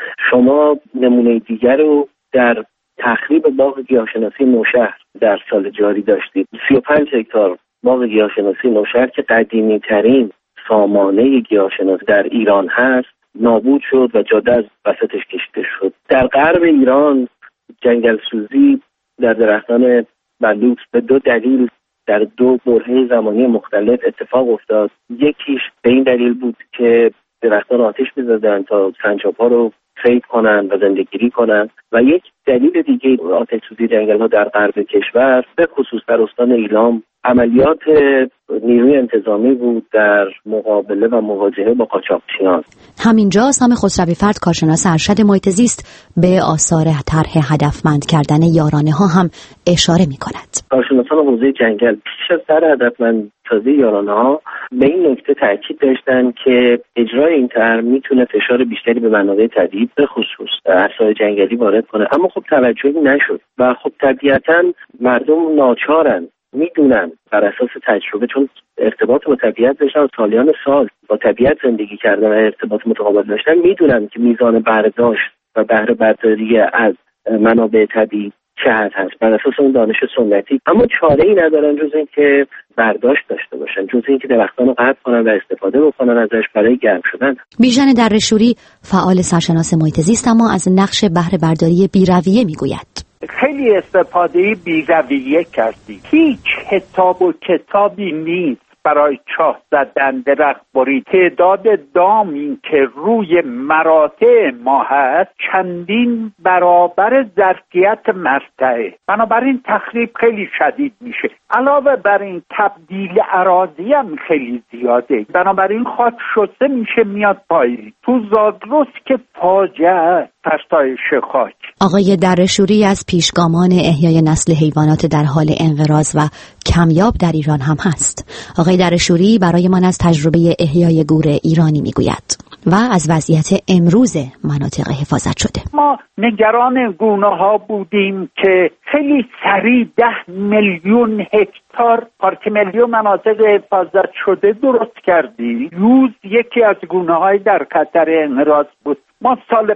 شما نمونه دیگر رو در تخریب باغ گیاهشناسی نوشهر در سال جاری داشتید. 35 هکتار باغ گیاهشناسی نوشهر که قدیمی‌ترین سامانه گیاهشناسی در ایران هست نابود شد و جاده از وسطش کشیده شد. در غرب ایران جنگل سوزی در درختان بلوط به 2 دلیل در 2 برهه زمانی مختلف اتفاق افتاد. یکیش به این دلیل بود که درختان آتش می‌زدن تا سنجاب‌ها رو صید کنن و زندگیری کنن و یک دلیل دیگه آتش سوزی جنگل‌ها در غرب کشور به خصوص در استان ایلام عملیات نیروی انتظامی بود در مقابله و مواجهه با قاچاقچیان. همینجا سام خسروی فرد، کارشناس ارشد محیط زیست، به آثار طرح هدفمند کردن یارانه ها هم اشاره می‌کند. کارشناسان حوزه جنگل پیش از طرح هدفمند سازی یارانه ها به این نکته تاکید داشتن که اجرای این طرح میتونه فشار بیشتری به منابع طبیعی به خصوص عرصه‌های جنگلی وارد کنه، اما خب توجهی نشد و خب طبیعتاً مردم ناچارن، میدونن بر اساس تجربه، چون ارتباط با طبیعت داشتن سالیان سال با طبیعت زندگی کردن و ارتباط متقابل داشتن، میدونن که میزان برداشت و بهره برداری از منابع طبیعی چه حد هست بر اساس اون دانش سنتی، اما چاره‌ای ندارن جز اینکه برداشت داشته باشن، جز اینکه درختان رو قطع کنن و استفاده بکنن ازش برای گرم شدن. بیژن درشوری، فعال سرشناس محیط زیست، اما از نقش بهره برداری بی‌رویه میگوید. خیلی استفاده بی‌رویه کردی. هیچ حساب و کتابی نیست برای چاه زدن، درخت برید. تعداد دامی که روی مراتع ما هست چندین برابر ظرفیت مرتعه، بنابراین تخریب خیلی شدید میشه. علاوه بر این تبدیل اراضی هم خیلی زیاده، بنابراین خاک شسته میشه میاد پایین. تو زاگرس که فاجعه فرسایش خاک. آقای درشوری از پیشگامان احیای نسل حیوانات در حال انقراض و کمیاب در ایران هم هست. آقای درشوری برای من از تجربه احیای گور ایرانی میگوید و از وضعیت امروز مناطق حفاظت شده. ما نگران گونه ها بودیم که خیلی سریع 10 میلیون هکتار پارک ملی و مناطق حفاظت شده درست کردیم. یوز یکی از گونه های در خطر انقراض بود. ما سال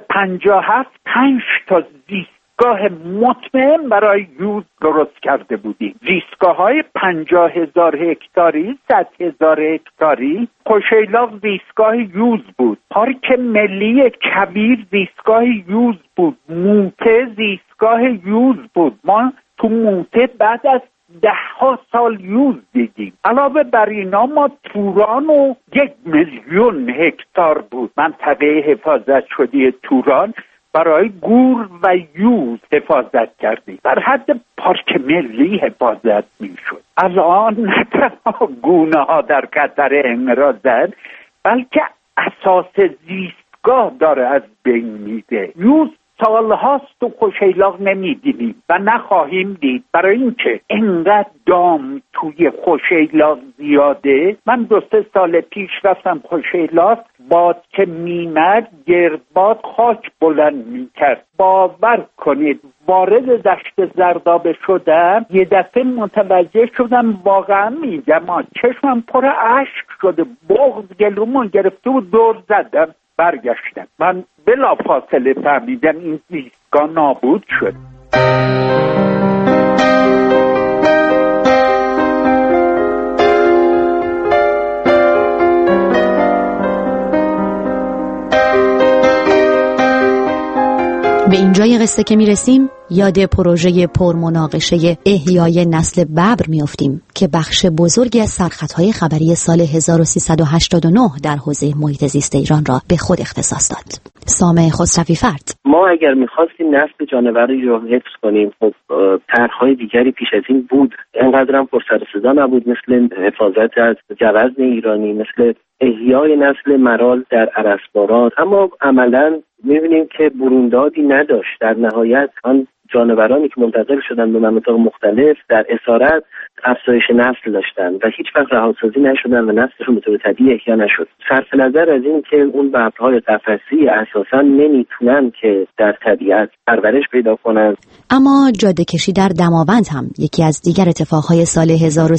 57 5 تا زیستگاه مطمئن برای یوز درست کرده بودیم. زیستگاه‌های 50,000 هکتاری، 100,000 هکتاری. خوشیلاق زیستگاه یوز بود. پارک ملی کبیر زیستگاه یوز بود. موته زیستگاه یوز بود. ما تو موته بعد از 10 سال یوز دیدیم. علاوه بر اینا ما توران و 1,000,000 هکتار بود منطقه حفاظت شده توران برای گور و یوز حفاظت کردیم. بر حد پارک ملی حفاظت می شد. الان نه تنها گونه ها در خطر انقراضند بلکه اساس زیستگاه داره از بین میره. یوز سالهاست تو خوشیلاق نمیدیدیم و نخواهیم دید، برای اینکه انقدر دام توی خوشیلاق زیاده. من 2-3 سال پیش رفتم خوشیلاق، باد که میمد گردباد خاک بلند میکرد. باور کنید وارد دشت زردابه شدم، یه دفعه متوجه شدم، واقعا میگم چشمم پر اشک شده، بغض گلومون گرفته و دور زدم. برگشتم، من بلا فاصله فهمیدم این زیستگاه نابود شد. به اینجای قصه که میرسیم یاد پروژه پرمناقشه احیای نسل ببر میافتیم که بخش بزرگی از سرخطهای خبری سال 1389 در حوزه محیط زیست ایران را به خود اختصاص داد. سامع خسروی فرد: ما اگر میخواستیم نسل جانوری رو حفظ کنیم، خب طرح‌های دیگری پیش از این بود، انقدر هم پر سر صدا نبود، مثل حفاظت از جوزن ایرانی، مثل احیای نسل مرال در ارسبارات، اما عملاً می‌بینیم که بروندادی نداشت. در نهایت آن جانورانی که منتقل شدن به مناطق مختلف در اسارت افزایش نسل داشتن و هیچ وقت رهاسازی نشدن و نسلشون به طور طبیعی احیا نشد. صرف نظر از این که اون ببرهای قفسی اساساً نمیتونن که در طبیعت پرورش پیدا کنن. اما جاده کشی در دماوند هم یکی از دیگر اتفاقهای سال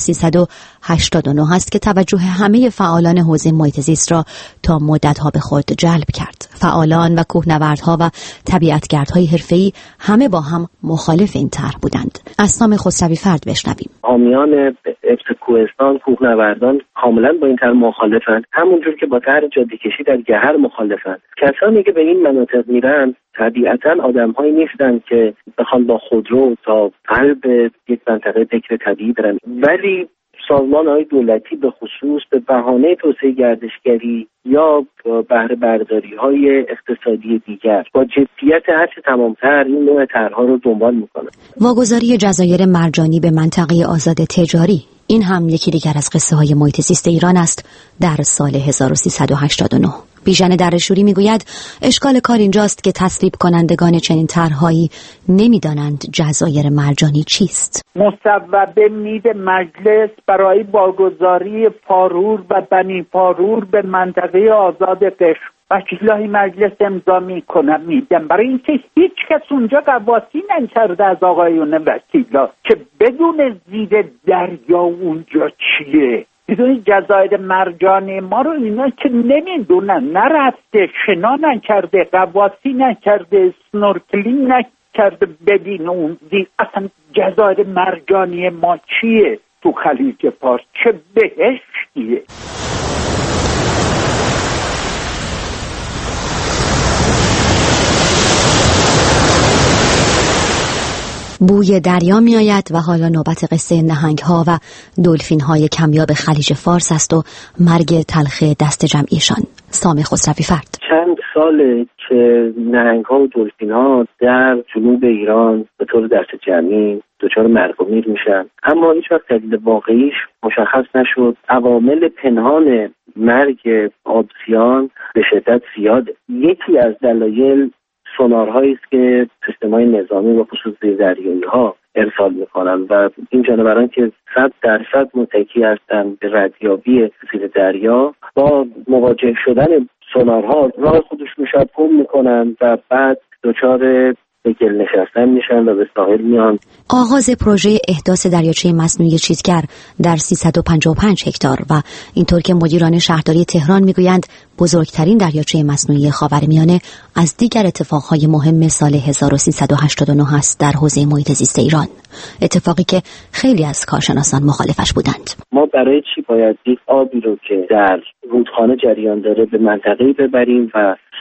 1389 است که توجه همه فعالان حوزه محیط زیست را تا مدت‌ها به خود جلب کرد. فعالان و کوهنوردها و طبیعتگردهای حرفه‌ای همه با هم مخالف این طرح بودند. از سامع خسروی فرد بشنویم. حامیان حفظ کوهستان، کوهنوردان کاملا با این طرح مخالفند، همونجور که با طرح جاده کشی در گهر مخالفند. کسانی که به این مناطق میرن طبیعتا آدم‌هایی نیستن که بخوان با خودرو تا قلب یک منطقه بکر طبیعی برن، ولی سازمان‌های دولتی به خصوص به بهانه توسعه گردشگری یا بهره برداری‌های اقتصادی دیگر با جدیت هرچه تمام‌تر این نوع طرح‌ها رو دنبال می‌کنند. واگذاری جزایر مرجانی به منطقه آزاد تجاری، این هم یکی دیگر از قصه‌های محیط زیست ایران است در سال 1389. بیژن درشوری میگوید اشکال کار اینجاست که تصویب کنندگان چنین طرح‌هایی نمیدانند جزایر مرجانی چیست. مصوبه میده مجلس برای واگذاری پارور و بنی پارور به منطقه آزاد قشم. وکیلای مجلس امضا میکنن میدن، برای اینکه هیچ کس اونجا قواسی نکرده از آقایون وکیلا که بدون زیر دریا اونجا چیه. میدونی جزایر مرجانی ما رو اینا که نمیدونن، نرفته، شنا نکرده، قواسی نکرده، سنورکلینگ نکرده، بدین اون اصلا جزایر مرجانی ما چیه تو خلیج فارس؟ چه بهشتیه. بوی دریا می آید و حالا نوبت قصه نهنگ‌ها و دلفین‌های کمیاب خلیج فارس است و مرگ تلخ دست جمعیشان. سامع خسروی فرد: چند ساله که نهنگ‌ها و دلفین‌ها در جنوب ایران به طور دست جمعی دچار مرگ و میر میشن، اما هیچ وقت دلیل واقعیش مشخص نشد. عوامل پنهان مرگ آبزیان به شدت زیاده. یکی از دلایل سونارهایی است که سیستم‌های نظامی و خصوص زیردریایی‌ها ارسال می‌کنند و این جانوران که 100% متکی هستند به ردیابی زیر دریا، با مواجه شدن سونارها راه خودشون شب گم می‌کنند و بعد دچار به گل نشستن میشن و به ساحل میان. آغاز پروژه احداث دریاچه مصنوعی چیتگر در 355 هکتار و اینطور که مدیران شهرداری تهران میگویند بزرگترین دریاچه مصنوعی خاورمیانه از دیگر اتفاقهای مهم سال 1389 است در حوزه محیط زیست ایران، اتفاقی که خیلی از کارشناسان مخالفش بودند. ما برای چی باید یک آبی رو که در رودخانه جریان داره به منطقه‌ای ببریم و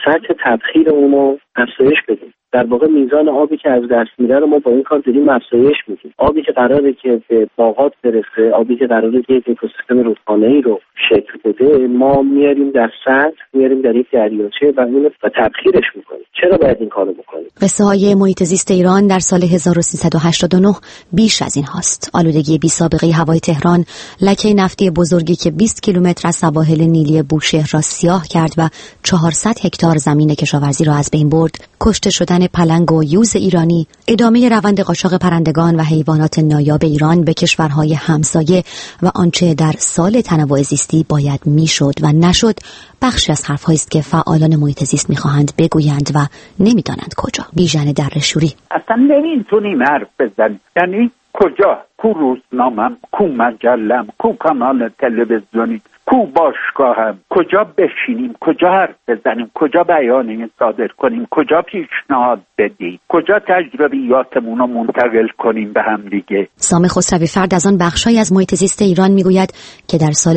سطح تبخیر اونو افزایش بدیم. در واقع میزان آبی که از دست میره رو ما با این کار داریم افزایش میدیم. آبی که قراره که به باغات برسه، آبی که قراره که یک اکوسیستم رودخانه‌ای رو شکل بده، ما میاریم در سطح، میاریم در یک دریاچه و اون رو تبخیرش میکنیم. چرا باید این کارو بکنیم؟ قصه های محیط زیست ایران در سال 1389 بیش از این هاست. آلودگی بی سابقه هوای تهران، لکه نفتی بزرگی که 20 کیلومتر از سواحل نیلی بوشهر را سیاه کرد و 400 هکتار زمین کشاورزی را از بین برد، کشته شدن پلنگ و یوز ایرانی، ادامه روند قاچاق پرندگان و حیوانات نایاب ایران به کشورهای همسایه و آنچه در سال تنوع زیستی باید میشد و نشد، بخشی از حرف‌هایی است که فعالان محیط زیست می‌خواهند بگویند و نمی‌دانند کجا. بیژن درشوری: اصلا نمیتونیم حرف بزنیم. یعنی کجا؟ کو روزنامه‌ام، کو مجله‌ام، کو کانال تلویزیونی، کو باشگاهم؟ کجا بشینیم؟ کجا حرف بزنیم؟ کجا بیانیه صادر کنیم؟ کجا پیشنهاد بدیم؟ کجا تجربیاتمون رو منتقل کنیم به هم دیگه؟ سام خسروی فرد از آن بخشی از محیط زیست ایران میگوید که در سال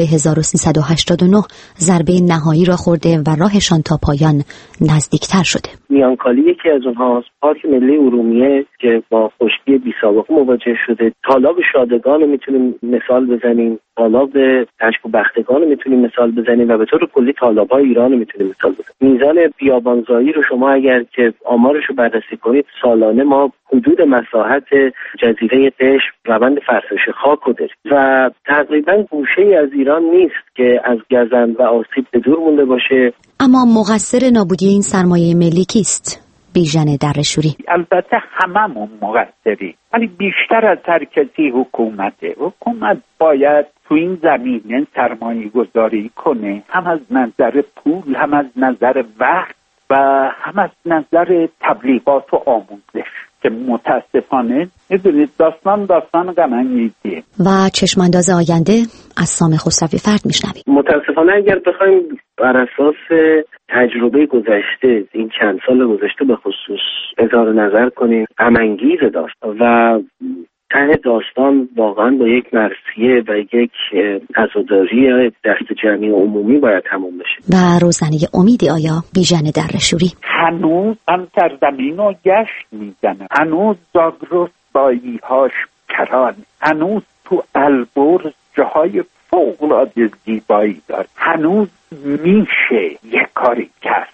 1389 ضربه نهایی را خورده و راهشان تا پایان نزدیکتر شده. میانکالی یکی از اونهاست. پارک ملی ارومیه که با خشکی بی سابقه مواجه شده. تالاب شادگان رو میتونیم مثال بزنیم، تالاب اشک و بختگان رو میتونیم مثال بزنیم و به طور کلی تالاب‌های ایران رو میتونیم مثال بزنیم. میزان بیابانزایی رو شما اگر که آمارش رو بررسی کنید، سالانه ما حدود مساحت جزیره قشم روند فرسایش خاک رو داریم و تقریبا گوشه‌ای از ایران نیست که از گزند و آسیب به دور مونده باشه. اما مقصر نابودی این سرمایه ملی کیست؟ بیژن درشوری: البته هممون مقصریم، ولی بیشتر از هر کسی حکومته. حکومت باید تو این زمینه سرمایه گذاری کنه، هم از نظر پول، هم از نظر وقت و هم از نظر تبلیغات و آموزش که متاسفانه میدونید داستان غم انگیزیه. و چشمانداز آینده از سام خسروی فرد میشنویم. متاسفانه اگر بخوایم بر اساس تجربه گذشته، این چند سال گذشته به خصوص اظهار نظر کنیم، غم انگیز داشت و ته داستان واقعا با یک مرثیه و یک عزاداری دست جمعی عمومی باید تموم بشه. و روزنه امیدی آیا بیژن درشوری؟ هنوز هم سرزمین رو گشت میزنه، هنوز زاگرس بایی‌هاش کران، هنوز تو البرز جاهای فوق‌العاده زیبایی داره، هنوز میشه یک کاری کرد.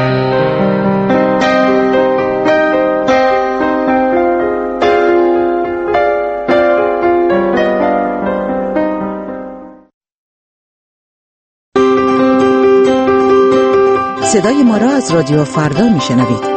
صدای ما را از رادیو فردا میشنوید.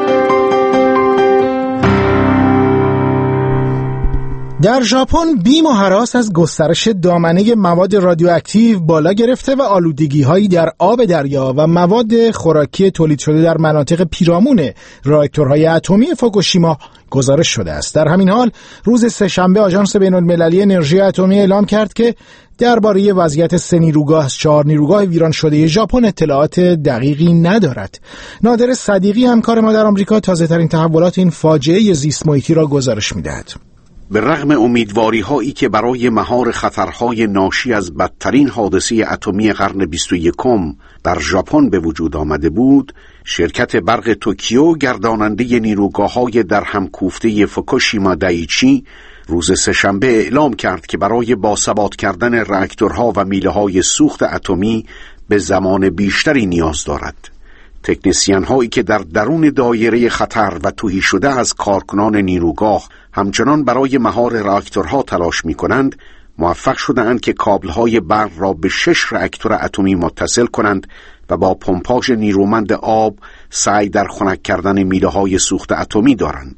در ژاپن بیم و هراس از گسترش دامنه مواد رادیواکتیو بالا گرفته و آلودگی‌هایی در آب دریا و مواد خوراکی تولید شده در مناطق پیرامون راکتورهای اتمی فوکوشیما گزارش شده است. در همین حال روز سه‌شنبه آژانس بین‌المللی انرژی اتمی اعلام کرد که درباره وضعیت 3 نیروگاه از 4 نیروگاه ویران شده ژاپن اطلاعات دقیقی ندارد. نادر صدیقی همکار ما در آمریکا تازه‌ترین تحولات این فاجعه زیست محیطی را گزارش می‌دهد. به رغم امیدواری‌هایی که برای مهار خطرهای ناشی از بدترین حادثه اتمی قرن 21 در ژاپن به وجود آمده بود، شرکت برق توکیو گرداننده نیروگاه‌های در هم کوفته فوکوشیما دایچی روز سه‌شنبه اعلام کرد که برای باثبات کردن راکتورها و میله‌های سوخت اتمی به زمان بیشتری نیاز دارد. تکنسین هایی که در درون دایره خطر و تهی شده از کارکنان نیروگاه همچنان برای مهار راکتورها تلاش می کنند، موفق شدند که کابل های برق را به 6 راکتور اتمی متصل کنند و با پمپاژ نیرومند آب سعی در خنک کردن میله های سوخت اتمی دارند.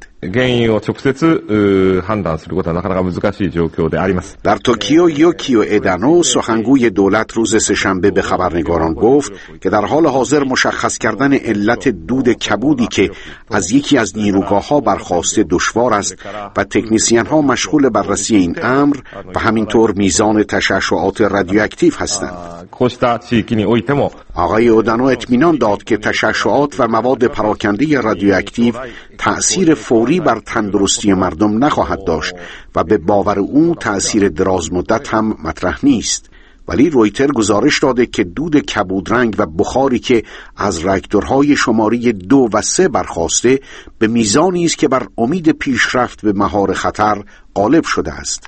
در توکیو یوکیو ادانو سخنگوی دولت روز سه‌شنبه به خبرنگاران گفت که در حال حاضر مشخص کردن علت دود کبودی که از یکی از نیروگاه‌ها برخاسته دشوار است و تکنسین ها مشغول بررسی این امر و همینطور میزان تشعشعات رادیواکتیو هستند. آقای اودانو اطمینان داد که تشعشعات و مواد پراکنده رادیواکتیو تأثیر فوری بر تندرستی مردم نخواهد داشت و به باور او تأثیر دراز مدت هم مطرح نیست. ولی رویتر گزارش داده که دود کبودرنگ و بخاری که از راکتورهای شماره 2 و 3 برخاسته به میزانی است که بر امید پیشرفت به مهار خطر غالب شده است.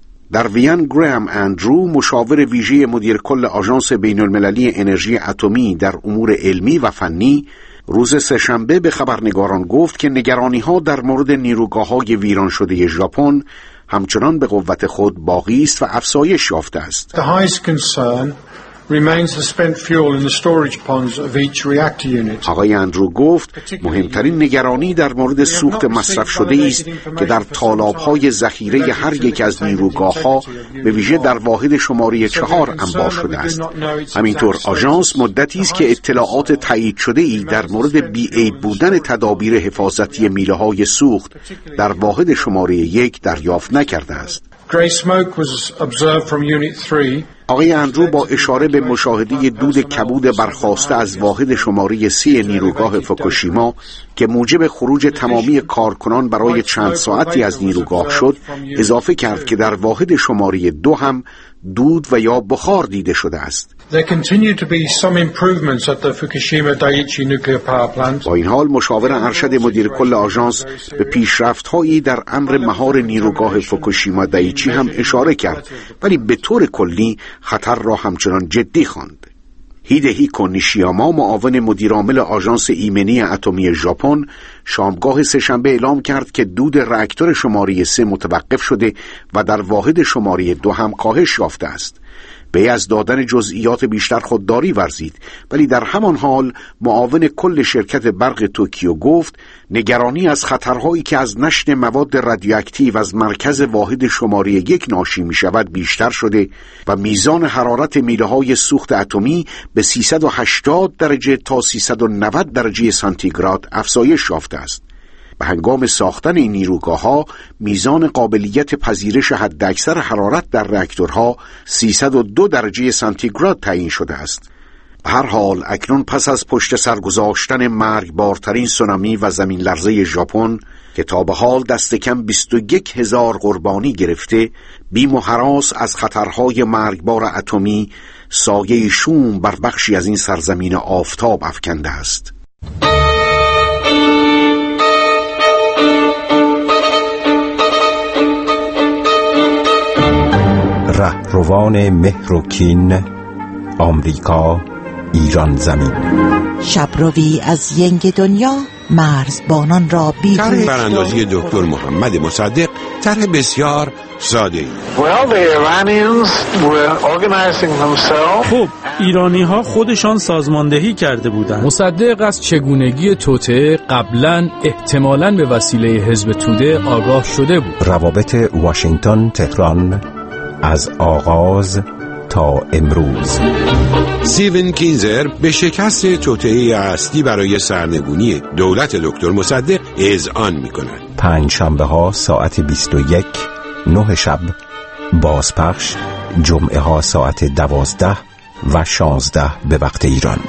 در وین گرام اندرو، مشاور ویژه مدیر کل آژانس بین المللی انرژی اتمی در امور علمی و فنی، روز سه‌شنبه به خبرنگاران گفت که نگرانی‌ها در مورد نیروگاه‌های ویران شده ژاپن همچنان به قوت خود باقی است و افزایش یافته است. The highest concern remains the spent fuel in the storage ponds of each reactor unit. آقای اندرو گفت مهمترین نگرانی در مورد سوخت مصرف شده است که در تالاب‌های ذخیره هر یک از نیروگاه‌ها به ویژه در واحد شماره 4 انبار شده است. همینطور آژانس مدتی است که اطلاعات تایید شده‌ای در مورد بی‌عیب بودن تدابیر حفاظتی میله‌های سوخت در واحد شماره 1 دریافت نکرده است. Grey smoke was observed from unit 3. آقای اندرو با اشاره به مشاهده دود کبود برخاسته از واحد شماره 3 نیروگاه فوکوشیما که موجب خروج تمامی کارکنان برای چند ساعتی از نیروگاه شد، اضافه کرد که در واحد شماره 2 هم دود و یا بخار دیده شده است. There continue to be some improvements at the Fukushima Daiichi nuclear power plant. با این حال مشاور ارشد مدیر کل آژانس به پیشرفت‌هایی در امر مهار نیروگاه فوکوشیما دایچی هم اشاره کرد، ولی به طور کلی خطر را همچنان جدی خواند. هیدهیکو نیشیاما، معاون مدیرعامل آژانس ایمنی اتمی ژاپن، شامگاه سه‌شنبه اعلام کرد که دود راکتور شماره 3 متوقف شده و در واحد شماره 2 هم کاهش یافته است. به از دادن جزئیات بیشتر خودداری ورزید، ولی در همان حال معاون کل شرکت برق توکیو گفت نگرانی از خطرهایی که از نشت مواد رادیواکتیو از مرکز واحد شماره 1 ناشی می شود بیشتر شده و میزان حرارت میله‌های سوخت اتمی به 380 درجه تا 390 درجه سانتیگراد افزایش یافته است. به هنگام ساختن این نیروگاه‌ها میزان قابلیت پذیرش حداکثر حرارت در راکتورها 302 درجه سانتیگراد تعیین شده است. به هر حال اکنون پس از پشت سر گذاشتن مرگبارترین سونامی و زمین لرزه ژاپن که تا به حال دست کم 21,000 قربانی گرفته، بیم و هراس از خطرهای مرگبار اتمی سایه شوم بر بخشی از این سرزمین آفتاب افکنده است. رهروان مهر و کین، آمریکا، ایران زمین. شبروی از ینگ دنیا، مرزبانان را طرح براندازی دکتر محمد مصدق طرح بسیار ساده ای. خب ایرانی ها خودشان سازماندهی کرده بودند. مصدق از چگونگی توطئه قبلا احتمالاً به وسیله حزب توده آگاه شده بود. روابط واشنگتن تهران از آغاز تا امروز. سیون کینزر به شکست توطئه اصلی برای سرنگونی دولت دکتر مصدق اذعان می‌کند. پنجشنبه ها ساعت 21 9 شب، بازپخش جمعه ها ساعت 12 و 16 به وقت ایران.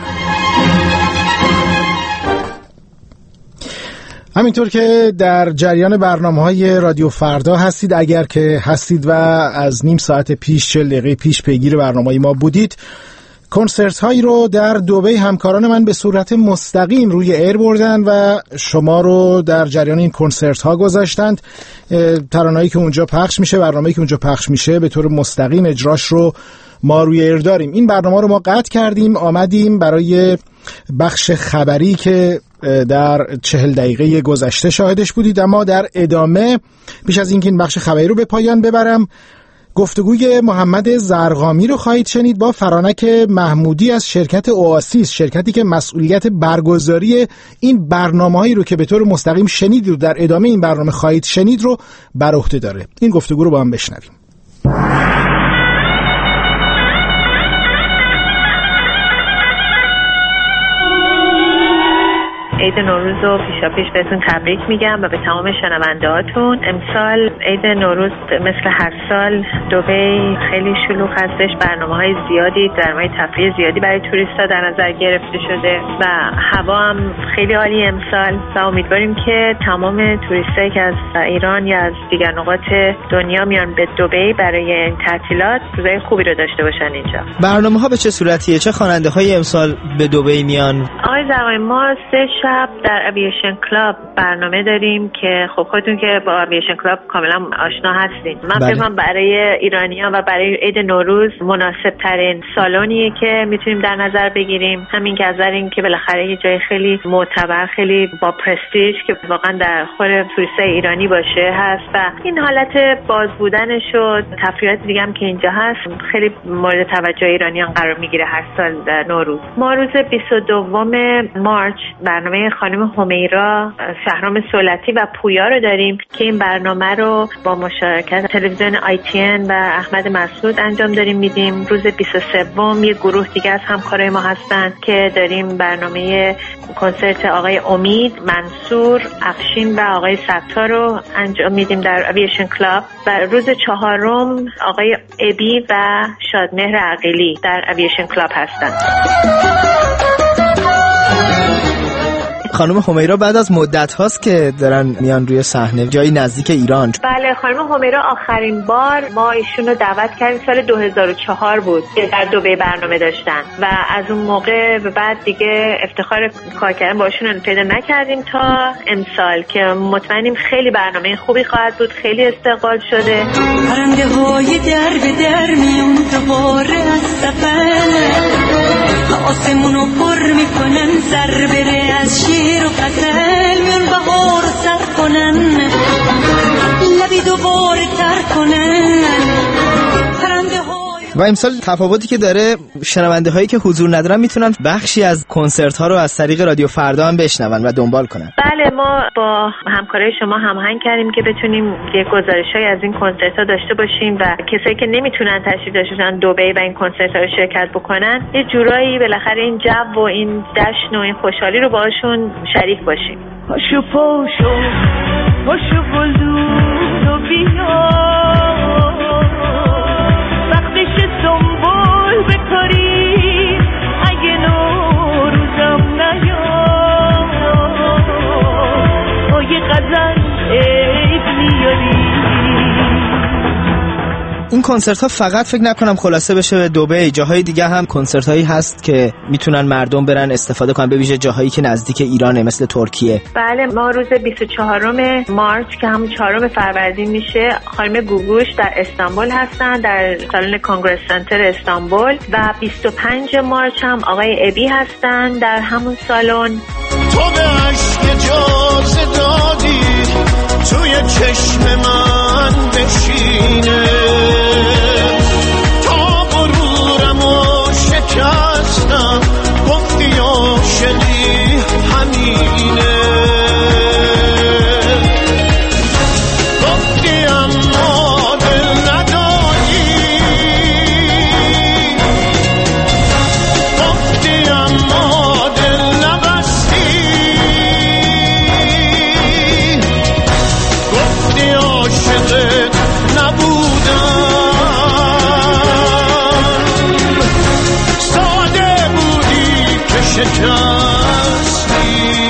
همینطور که در جریان برنامه‌های رادیو فردا هستید، اگر که هستید و از نیم ساعت پیش 40 دقیقه پیش پیگیر برنامه‌های ما بودید، کنسرت هایی رو در دبی همکاران من به صورت مستقیم روی ایر بردن و شما رو در جریان این کنسرت ها گذاشتند. ترانه‌ای که اونجا پخش میشه، برنامه‌ای که اونجا پخش میشه به طور مستقیم اجراش رو ما روی ایر داریم. این برنامه رو ما قطع کردیم، آمدیم برای بخش خبری که در 40 دقیقه گذشته شاهدش بودید، اما در ادامه بیش از اینکه این بخش خبری رو به پایان ببرم، گفتگوی محمد زرقامی رو خواهید شنید با فرانک محمودی از شرکت اوآسیس، شرکتی که مسئولیت برگزاری این برنامه‌هایی رو که به طور مستقیم شنیدید و در ادامه این برنامه خواهید شنید رو بر عهده داره. این گفتگو رو با هم بشنویم. عید نوروز رو پیشاپیش بهتون تبریک میگم و به تمام شنونده‌هاتون. امسال عید نوروز مثل هر سال دبی خیلی شلوغ هستش، برنامه‌های زیادی، درهای تفریح زیادی برای توریست‌ها در نظر گرفته شده و هوا هم خیلی عالی امسال و امیدواریم که تمام توریستایی که از ایران یا از دیگر نقاط دنیا میان به دبی برای این تعطیلات روزای خوبی رو داشته باشن اینجا. برنامه‌ها به چه صورتیه؟ چه خواننده‌های امسال به دبی میان؟ آقای زرقایی ما 3 شب در اوییشن کلاب برنامه داریم که خب خودتون که با اوییشن کلاب کاملا آشنا هستین. من فکر کنم برای ایرانیان و برای عید نوروز مناسب ترین سالونیه که میتونیم در نظر بگیریم. همین که از این که بالاخره یه جای خیلی معتبر، خیلی با پرستیژ که واقعا در خور توریستای ایرانی باشه هست و این حالت باز بودنش و تفریحات دیگه هم که اینجا هست خیلی مورد توجه ایرانیان قرار میگیره هر سال در نوروز. ما روز 22 مارچ برنامه خانم همیرا، شهرام سولتی و پویا رو داریم که این برنامه رو با مشارکت تلویزیون ITN و احمد مسعود انجام داریم میدیم. روز 23 یه گروه دیگه از همکارای ما هستن که داریم برنامه کنسرت آقای امید، منصور، افشین و آقای ستار رو انجام میدیم در اوییشن کلاب و روز 4 آقای ابی و شادمهر عقیلی در اوییشن کلاب هستن. خانم همیرا بعد از مدت هاست که دارن میان روی صحنه جایی نزدیک ایران. بله، خانم همیرا آخرین بار ما ایشون رو دعوت کردیم سال 2004 بود که در دبی برنامه داشتن و از اون موقع به بعد دیگه افتخار کار کردن باشون رو پیدا نکردیم تا امسال که مطمئنیم خیلی برنامه خوبی خواهد بود. خیلی استقبال شده. پرنده های در به در میون دوباره از سفر آسمون رو پر میکنن، سر بره از شیر و قتل میون بهار سر کنن، لبی دوباره تر کنن. و امسال تفاوتی که داره، شنونده هایی که حضور ندارن میتونن بخشی از کنسرت ها رو از طریق رادیو فردا هم بشنون و دنبال کنن. بله، ما با همکارای شما هماهنگ کردیم که بتونیم یه گزارشای از این کنسرت ها داشته باشیم و کسایی که نمیتونن تشریف داشته باشن دبی و این کنسرت ها رو شرکت بکنن یه جورایی بالاخره این جو و این جشن و این خوشحالی رو باهاشون شریک باشیم. پاشو پاشو پاشو بلدون و بیا سنبول بکاری اگه نوروزم نیاد با یه غزل عید میاری. این کنسرت ها فقط فکر نکنم خلاصه بشه به دبی، جاهای دیگه هم کنسرت هایی هست که میتونن مردم برن استفاده کنن، به ویژه جاهایی که نزدیک ایرانه مثل ترکیه. بله، ما روز 24 مارچ که همون 4 فروردین میشه خانم گوگوش در استانبول هستن در سالن کانگرس سنتر استانبول و 25 مارچ هم آقای ابی هستن در همون سالن. تو به عشق اجازه دادی توی چشم من بشینه تا غرورم و شکستم، گفتی عاشقی همینه، گفتی اما دل نداری، گفتی اما دل نبستی، گفتی عاشقت نبودم، ساده بودی که شکستی.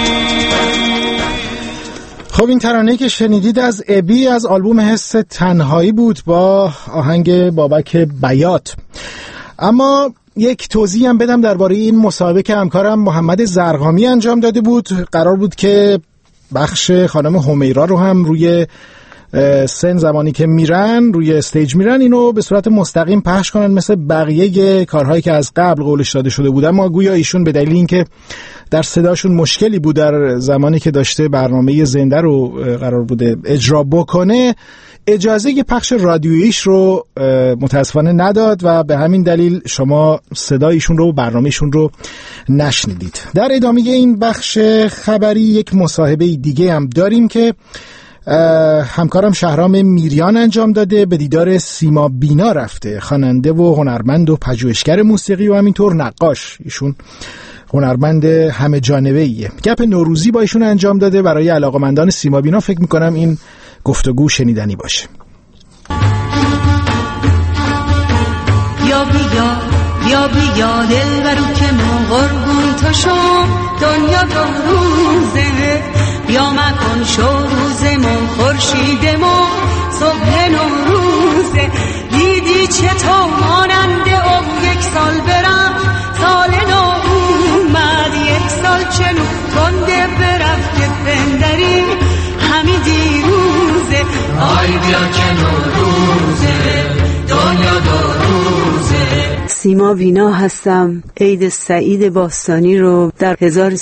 خب این ترانه‌ای که شنیدید از ابی از آلبوم حس تنهایی بود با آهنگ بابک بیات. اما یک توضیح هم بدم درباره این مسابقه که همکارم محمد زرقامی انجام داده بود. قرار بود که بخش خانم همیرا رو هم روی سن زمانی که میرن روی استیج میرن اینو به صورت مستقیم پخش کنن مثل بقیه کارهایی که از قبل قولش داده شده بود، اما گویا ایشون به دلیل اینکه در صداشون مشکلی بود در زمانی که داشته برنامه زنده رو قرار بوده اجرا بکنه اجازه پخش رادیوییش رو متاسفانه نداد و به همین دلیل شما صدایشون رو و برنامهشون رو نشنیدید. در ادامه این بخش خبری یک مصاحبه دیگه هم داریم که همکارم شهرام میریان انجام داده. به دیدار سیما بینا رفته، خواننده و هنرمند و پژوهشگر موسیقی و همینطور نقاش. ایشون هنرمند همه جانبه‌ایه. گپ نوروزی با ایشون انجام داده. برای علاقه‌مندان سیمابینا فکر می‌کنم این گفتگو شنیدنی باشه. بیا بیا دلبرو که ما قربون تو شم، دنیا دو روزه، بیا مکن شو روزمون خورشیدمون صبح نوروزه. دیدی چطور ماننده یک سال برم، سال نو اومد یک سال چنو گنده برفت که بندری همی دیروزه. آی بیا که نوروزه، دنیا دو روزه. سیمابینا هستم. عید سعید باستانی رو در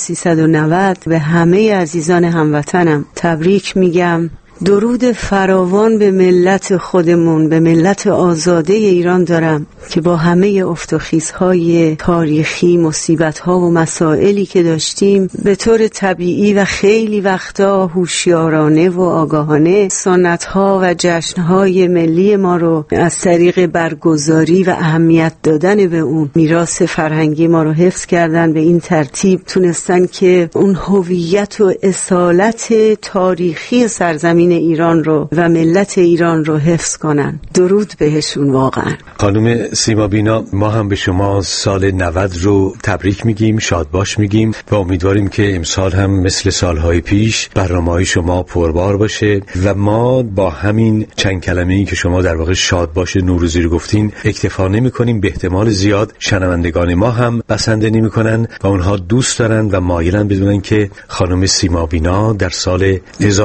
1390 به همه عزیزان هموطنم تبریک میگم. درود فراوان به ملت خودمون، به ملت آزاده ایران دارم که با همه افت و خیزهای تاریخی، مصیبت‌ها و مسائلی که داشتیم به طور طبیعی و خیلی وقتا هوشیارانه و آگاهانه سنت‌ها و جشن‌های ملی ما رو از طریق برگزاری و اهمیت دادن به اون میراث فرهنگی ما رو حفظ کردن. به این ترتیب تونستن که اون هویت و اصالت تاریخی سرزمین ایران رو و ملت ایران رو حفظ کنن. درود بهشون واقعا. خانم سیمابینا، ما هم به شما سال 90 رو تبریک میگیم، شادباش میگیم و امیدواریم که امسال هم مثل سالهای پیش برنامه‌های شما پربار باشه و ما با همین چند کلمه‌ای که شما در واقع شادباش نوروزی رو گفتین اکتفا نمی‌کنیم. به احتمال زیاد شنوندگان ما هم بسنده نمی‌کنن و اونها دوست دارن و مایلن بدونن که خانم سیمابینا در سال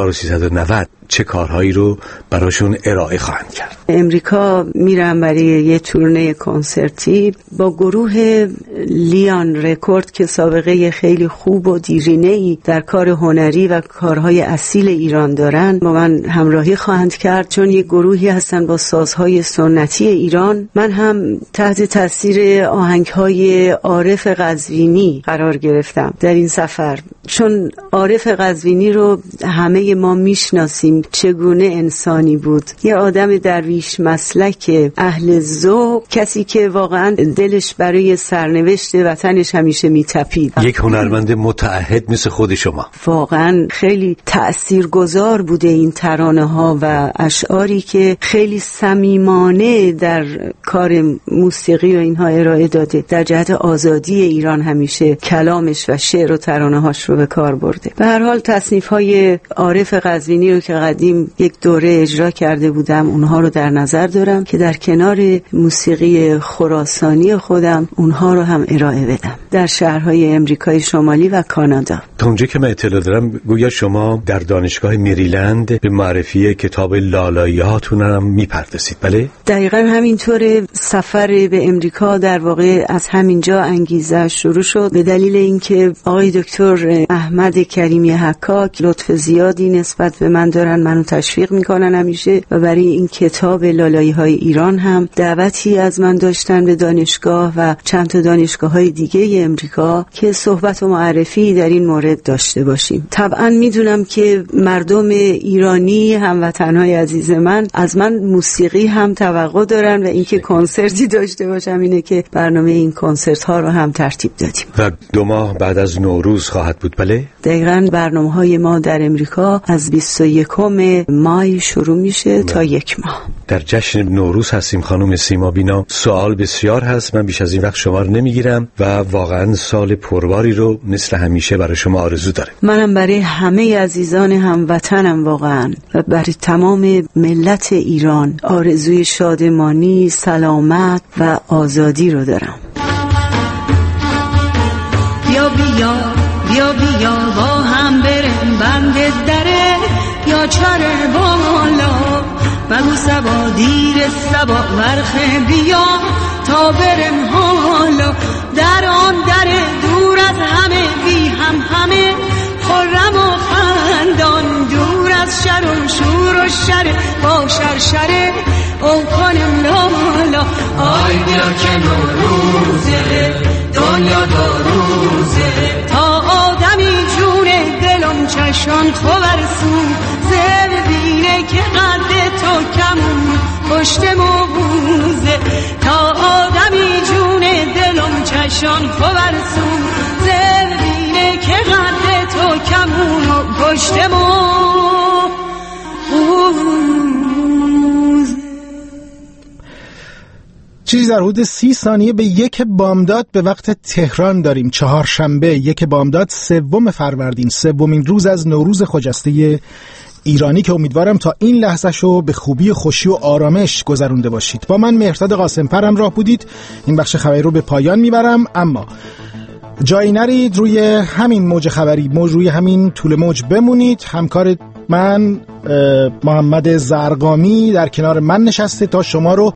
1390 چه کارهایی رو براشون ارائه خواهند کرد. امریکا میرم برای یه تورنه کنسرتی با گروه لیان رکورد که سابقه خیلی خوب و دیرینه‌ای در کار هنری و کارهای اصیل ایران دارن. با من همراهی خواهند کرد چون یه گروهی هستن با سازهای سنتی ایران. من هم تحت تاثیر آهنگهای عارف قزوینی قرار گرفتم در این سفر، چون عارف قزوینی رو همه ما میشناسیم چگونه انسانی بود. یه آدم درویش مسلک، اهل ذوق، کسی که واقعا دلش برای سرنوشت وطنش همیشه میتپید. یک هنرمند متعهد مثل خود شما. واقعا خیلی تأثیرگذار بوده این ترانه ها و اشعاری که خیلی صمیمانه در کار موسیقی و اینها ارائه داده. در جهت آزادی ایران همیشه کلامش و شعر و ترانه هاش رو به کار برده. به هر حال تصنیف های عارف قزوینی رو که قدیم یک دوره اجرا کرده بودم اونها رو در نظر دارم که در کنار موسیقی خراسانی خودم اونها رو هم ارائه بدم در شهرهای امریکای شمالی و کانادا. تا اونجا که من اطلاع دارم گویا شما در دانشگاه مریلند به معرفی کتاب لالایی‌هاتون هم میپردازید، بله؟ دقیقاً همینطوره. سفر به امریکا در واقع از همینجا انگیزه شروع شد به دلیل اینکه آقای دکتر احمد کریمی حکاک لطف زیادی نسبت به من دارن، منو تشویق میکنن همیشه و برای این کتاب لالایی‌های ایران هم دعوتی از من داشتن به دانشگاه و چند تا دانشگاه‌های دیگه امریکا که صحبت و معرفی در این مورد داشته باشیم. طبعا میدونم که مردم ایرانی هموطنهای عزیز من از من موسیقی هم توقع دارن و اینکه کنسرتی داشته باشم. اینه که برنامه این کنسرت ها رو هم ترتیب دادیم و 2 ماه بعد از نوروز خواهد بود، بله؟ دقیقاً برنامه‌های ما در امریکا از 21 مای شروع میشه تا 1 ماه. در جشن نوروز هستیم خانم سیمابینا. سوال بسیار هست، من بیش از این وقت شما رو نمیگیرم و واقعا سال پرباری رو مثل همیشه برای شما آرزو دارم. منم برای همه عزیزان هموطنم واقعا و برای تمام ملت ایران آرزوی شادمانی، سلامت و آزادی رو دارم. بیا بیا بیا بیا با هم بریم بند دره یا چره بالا بگو سبا دیر سبا ورخه بیا تا بریم حالا در آن در دور از همه بی همه خرم و خندان دور از شر و شور و شر با شرشره او کنم لالا. آی بیا که نوروزه دنیا دو روزه تا آدمی جون دلم چشان خوبرسو ببینه که قد تو کمون پشت موزه تا آدمی جون دلم چشان خوبرسو پشت ما. چیزی در حدود 30 ثانیه به 1 بامداد به وقت تهران داریم. چهارشنبه 1 بامداد، 3 فروردین، 3مین روز از نوروز خجسته ایرانی که امیدوارم تا این لحظه شو به خوبی، خوشی و آرامش گذرونده باشید. با من مهرداد قاسم‌فر همراه بودید. این بخش خبری رو به پایان میبرم، اما جایی نرید، روی همین موج خبری، روی همین طول موج بمونید. همکار من محمد زرقامی در کنار من نشسته تا شما رو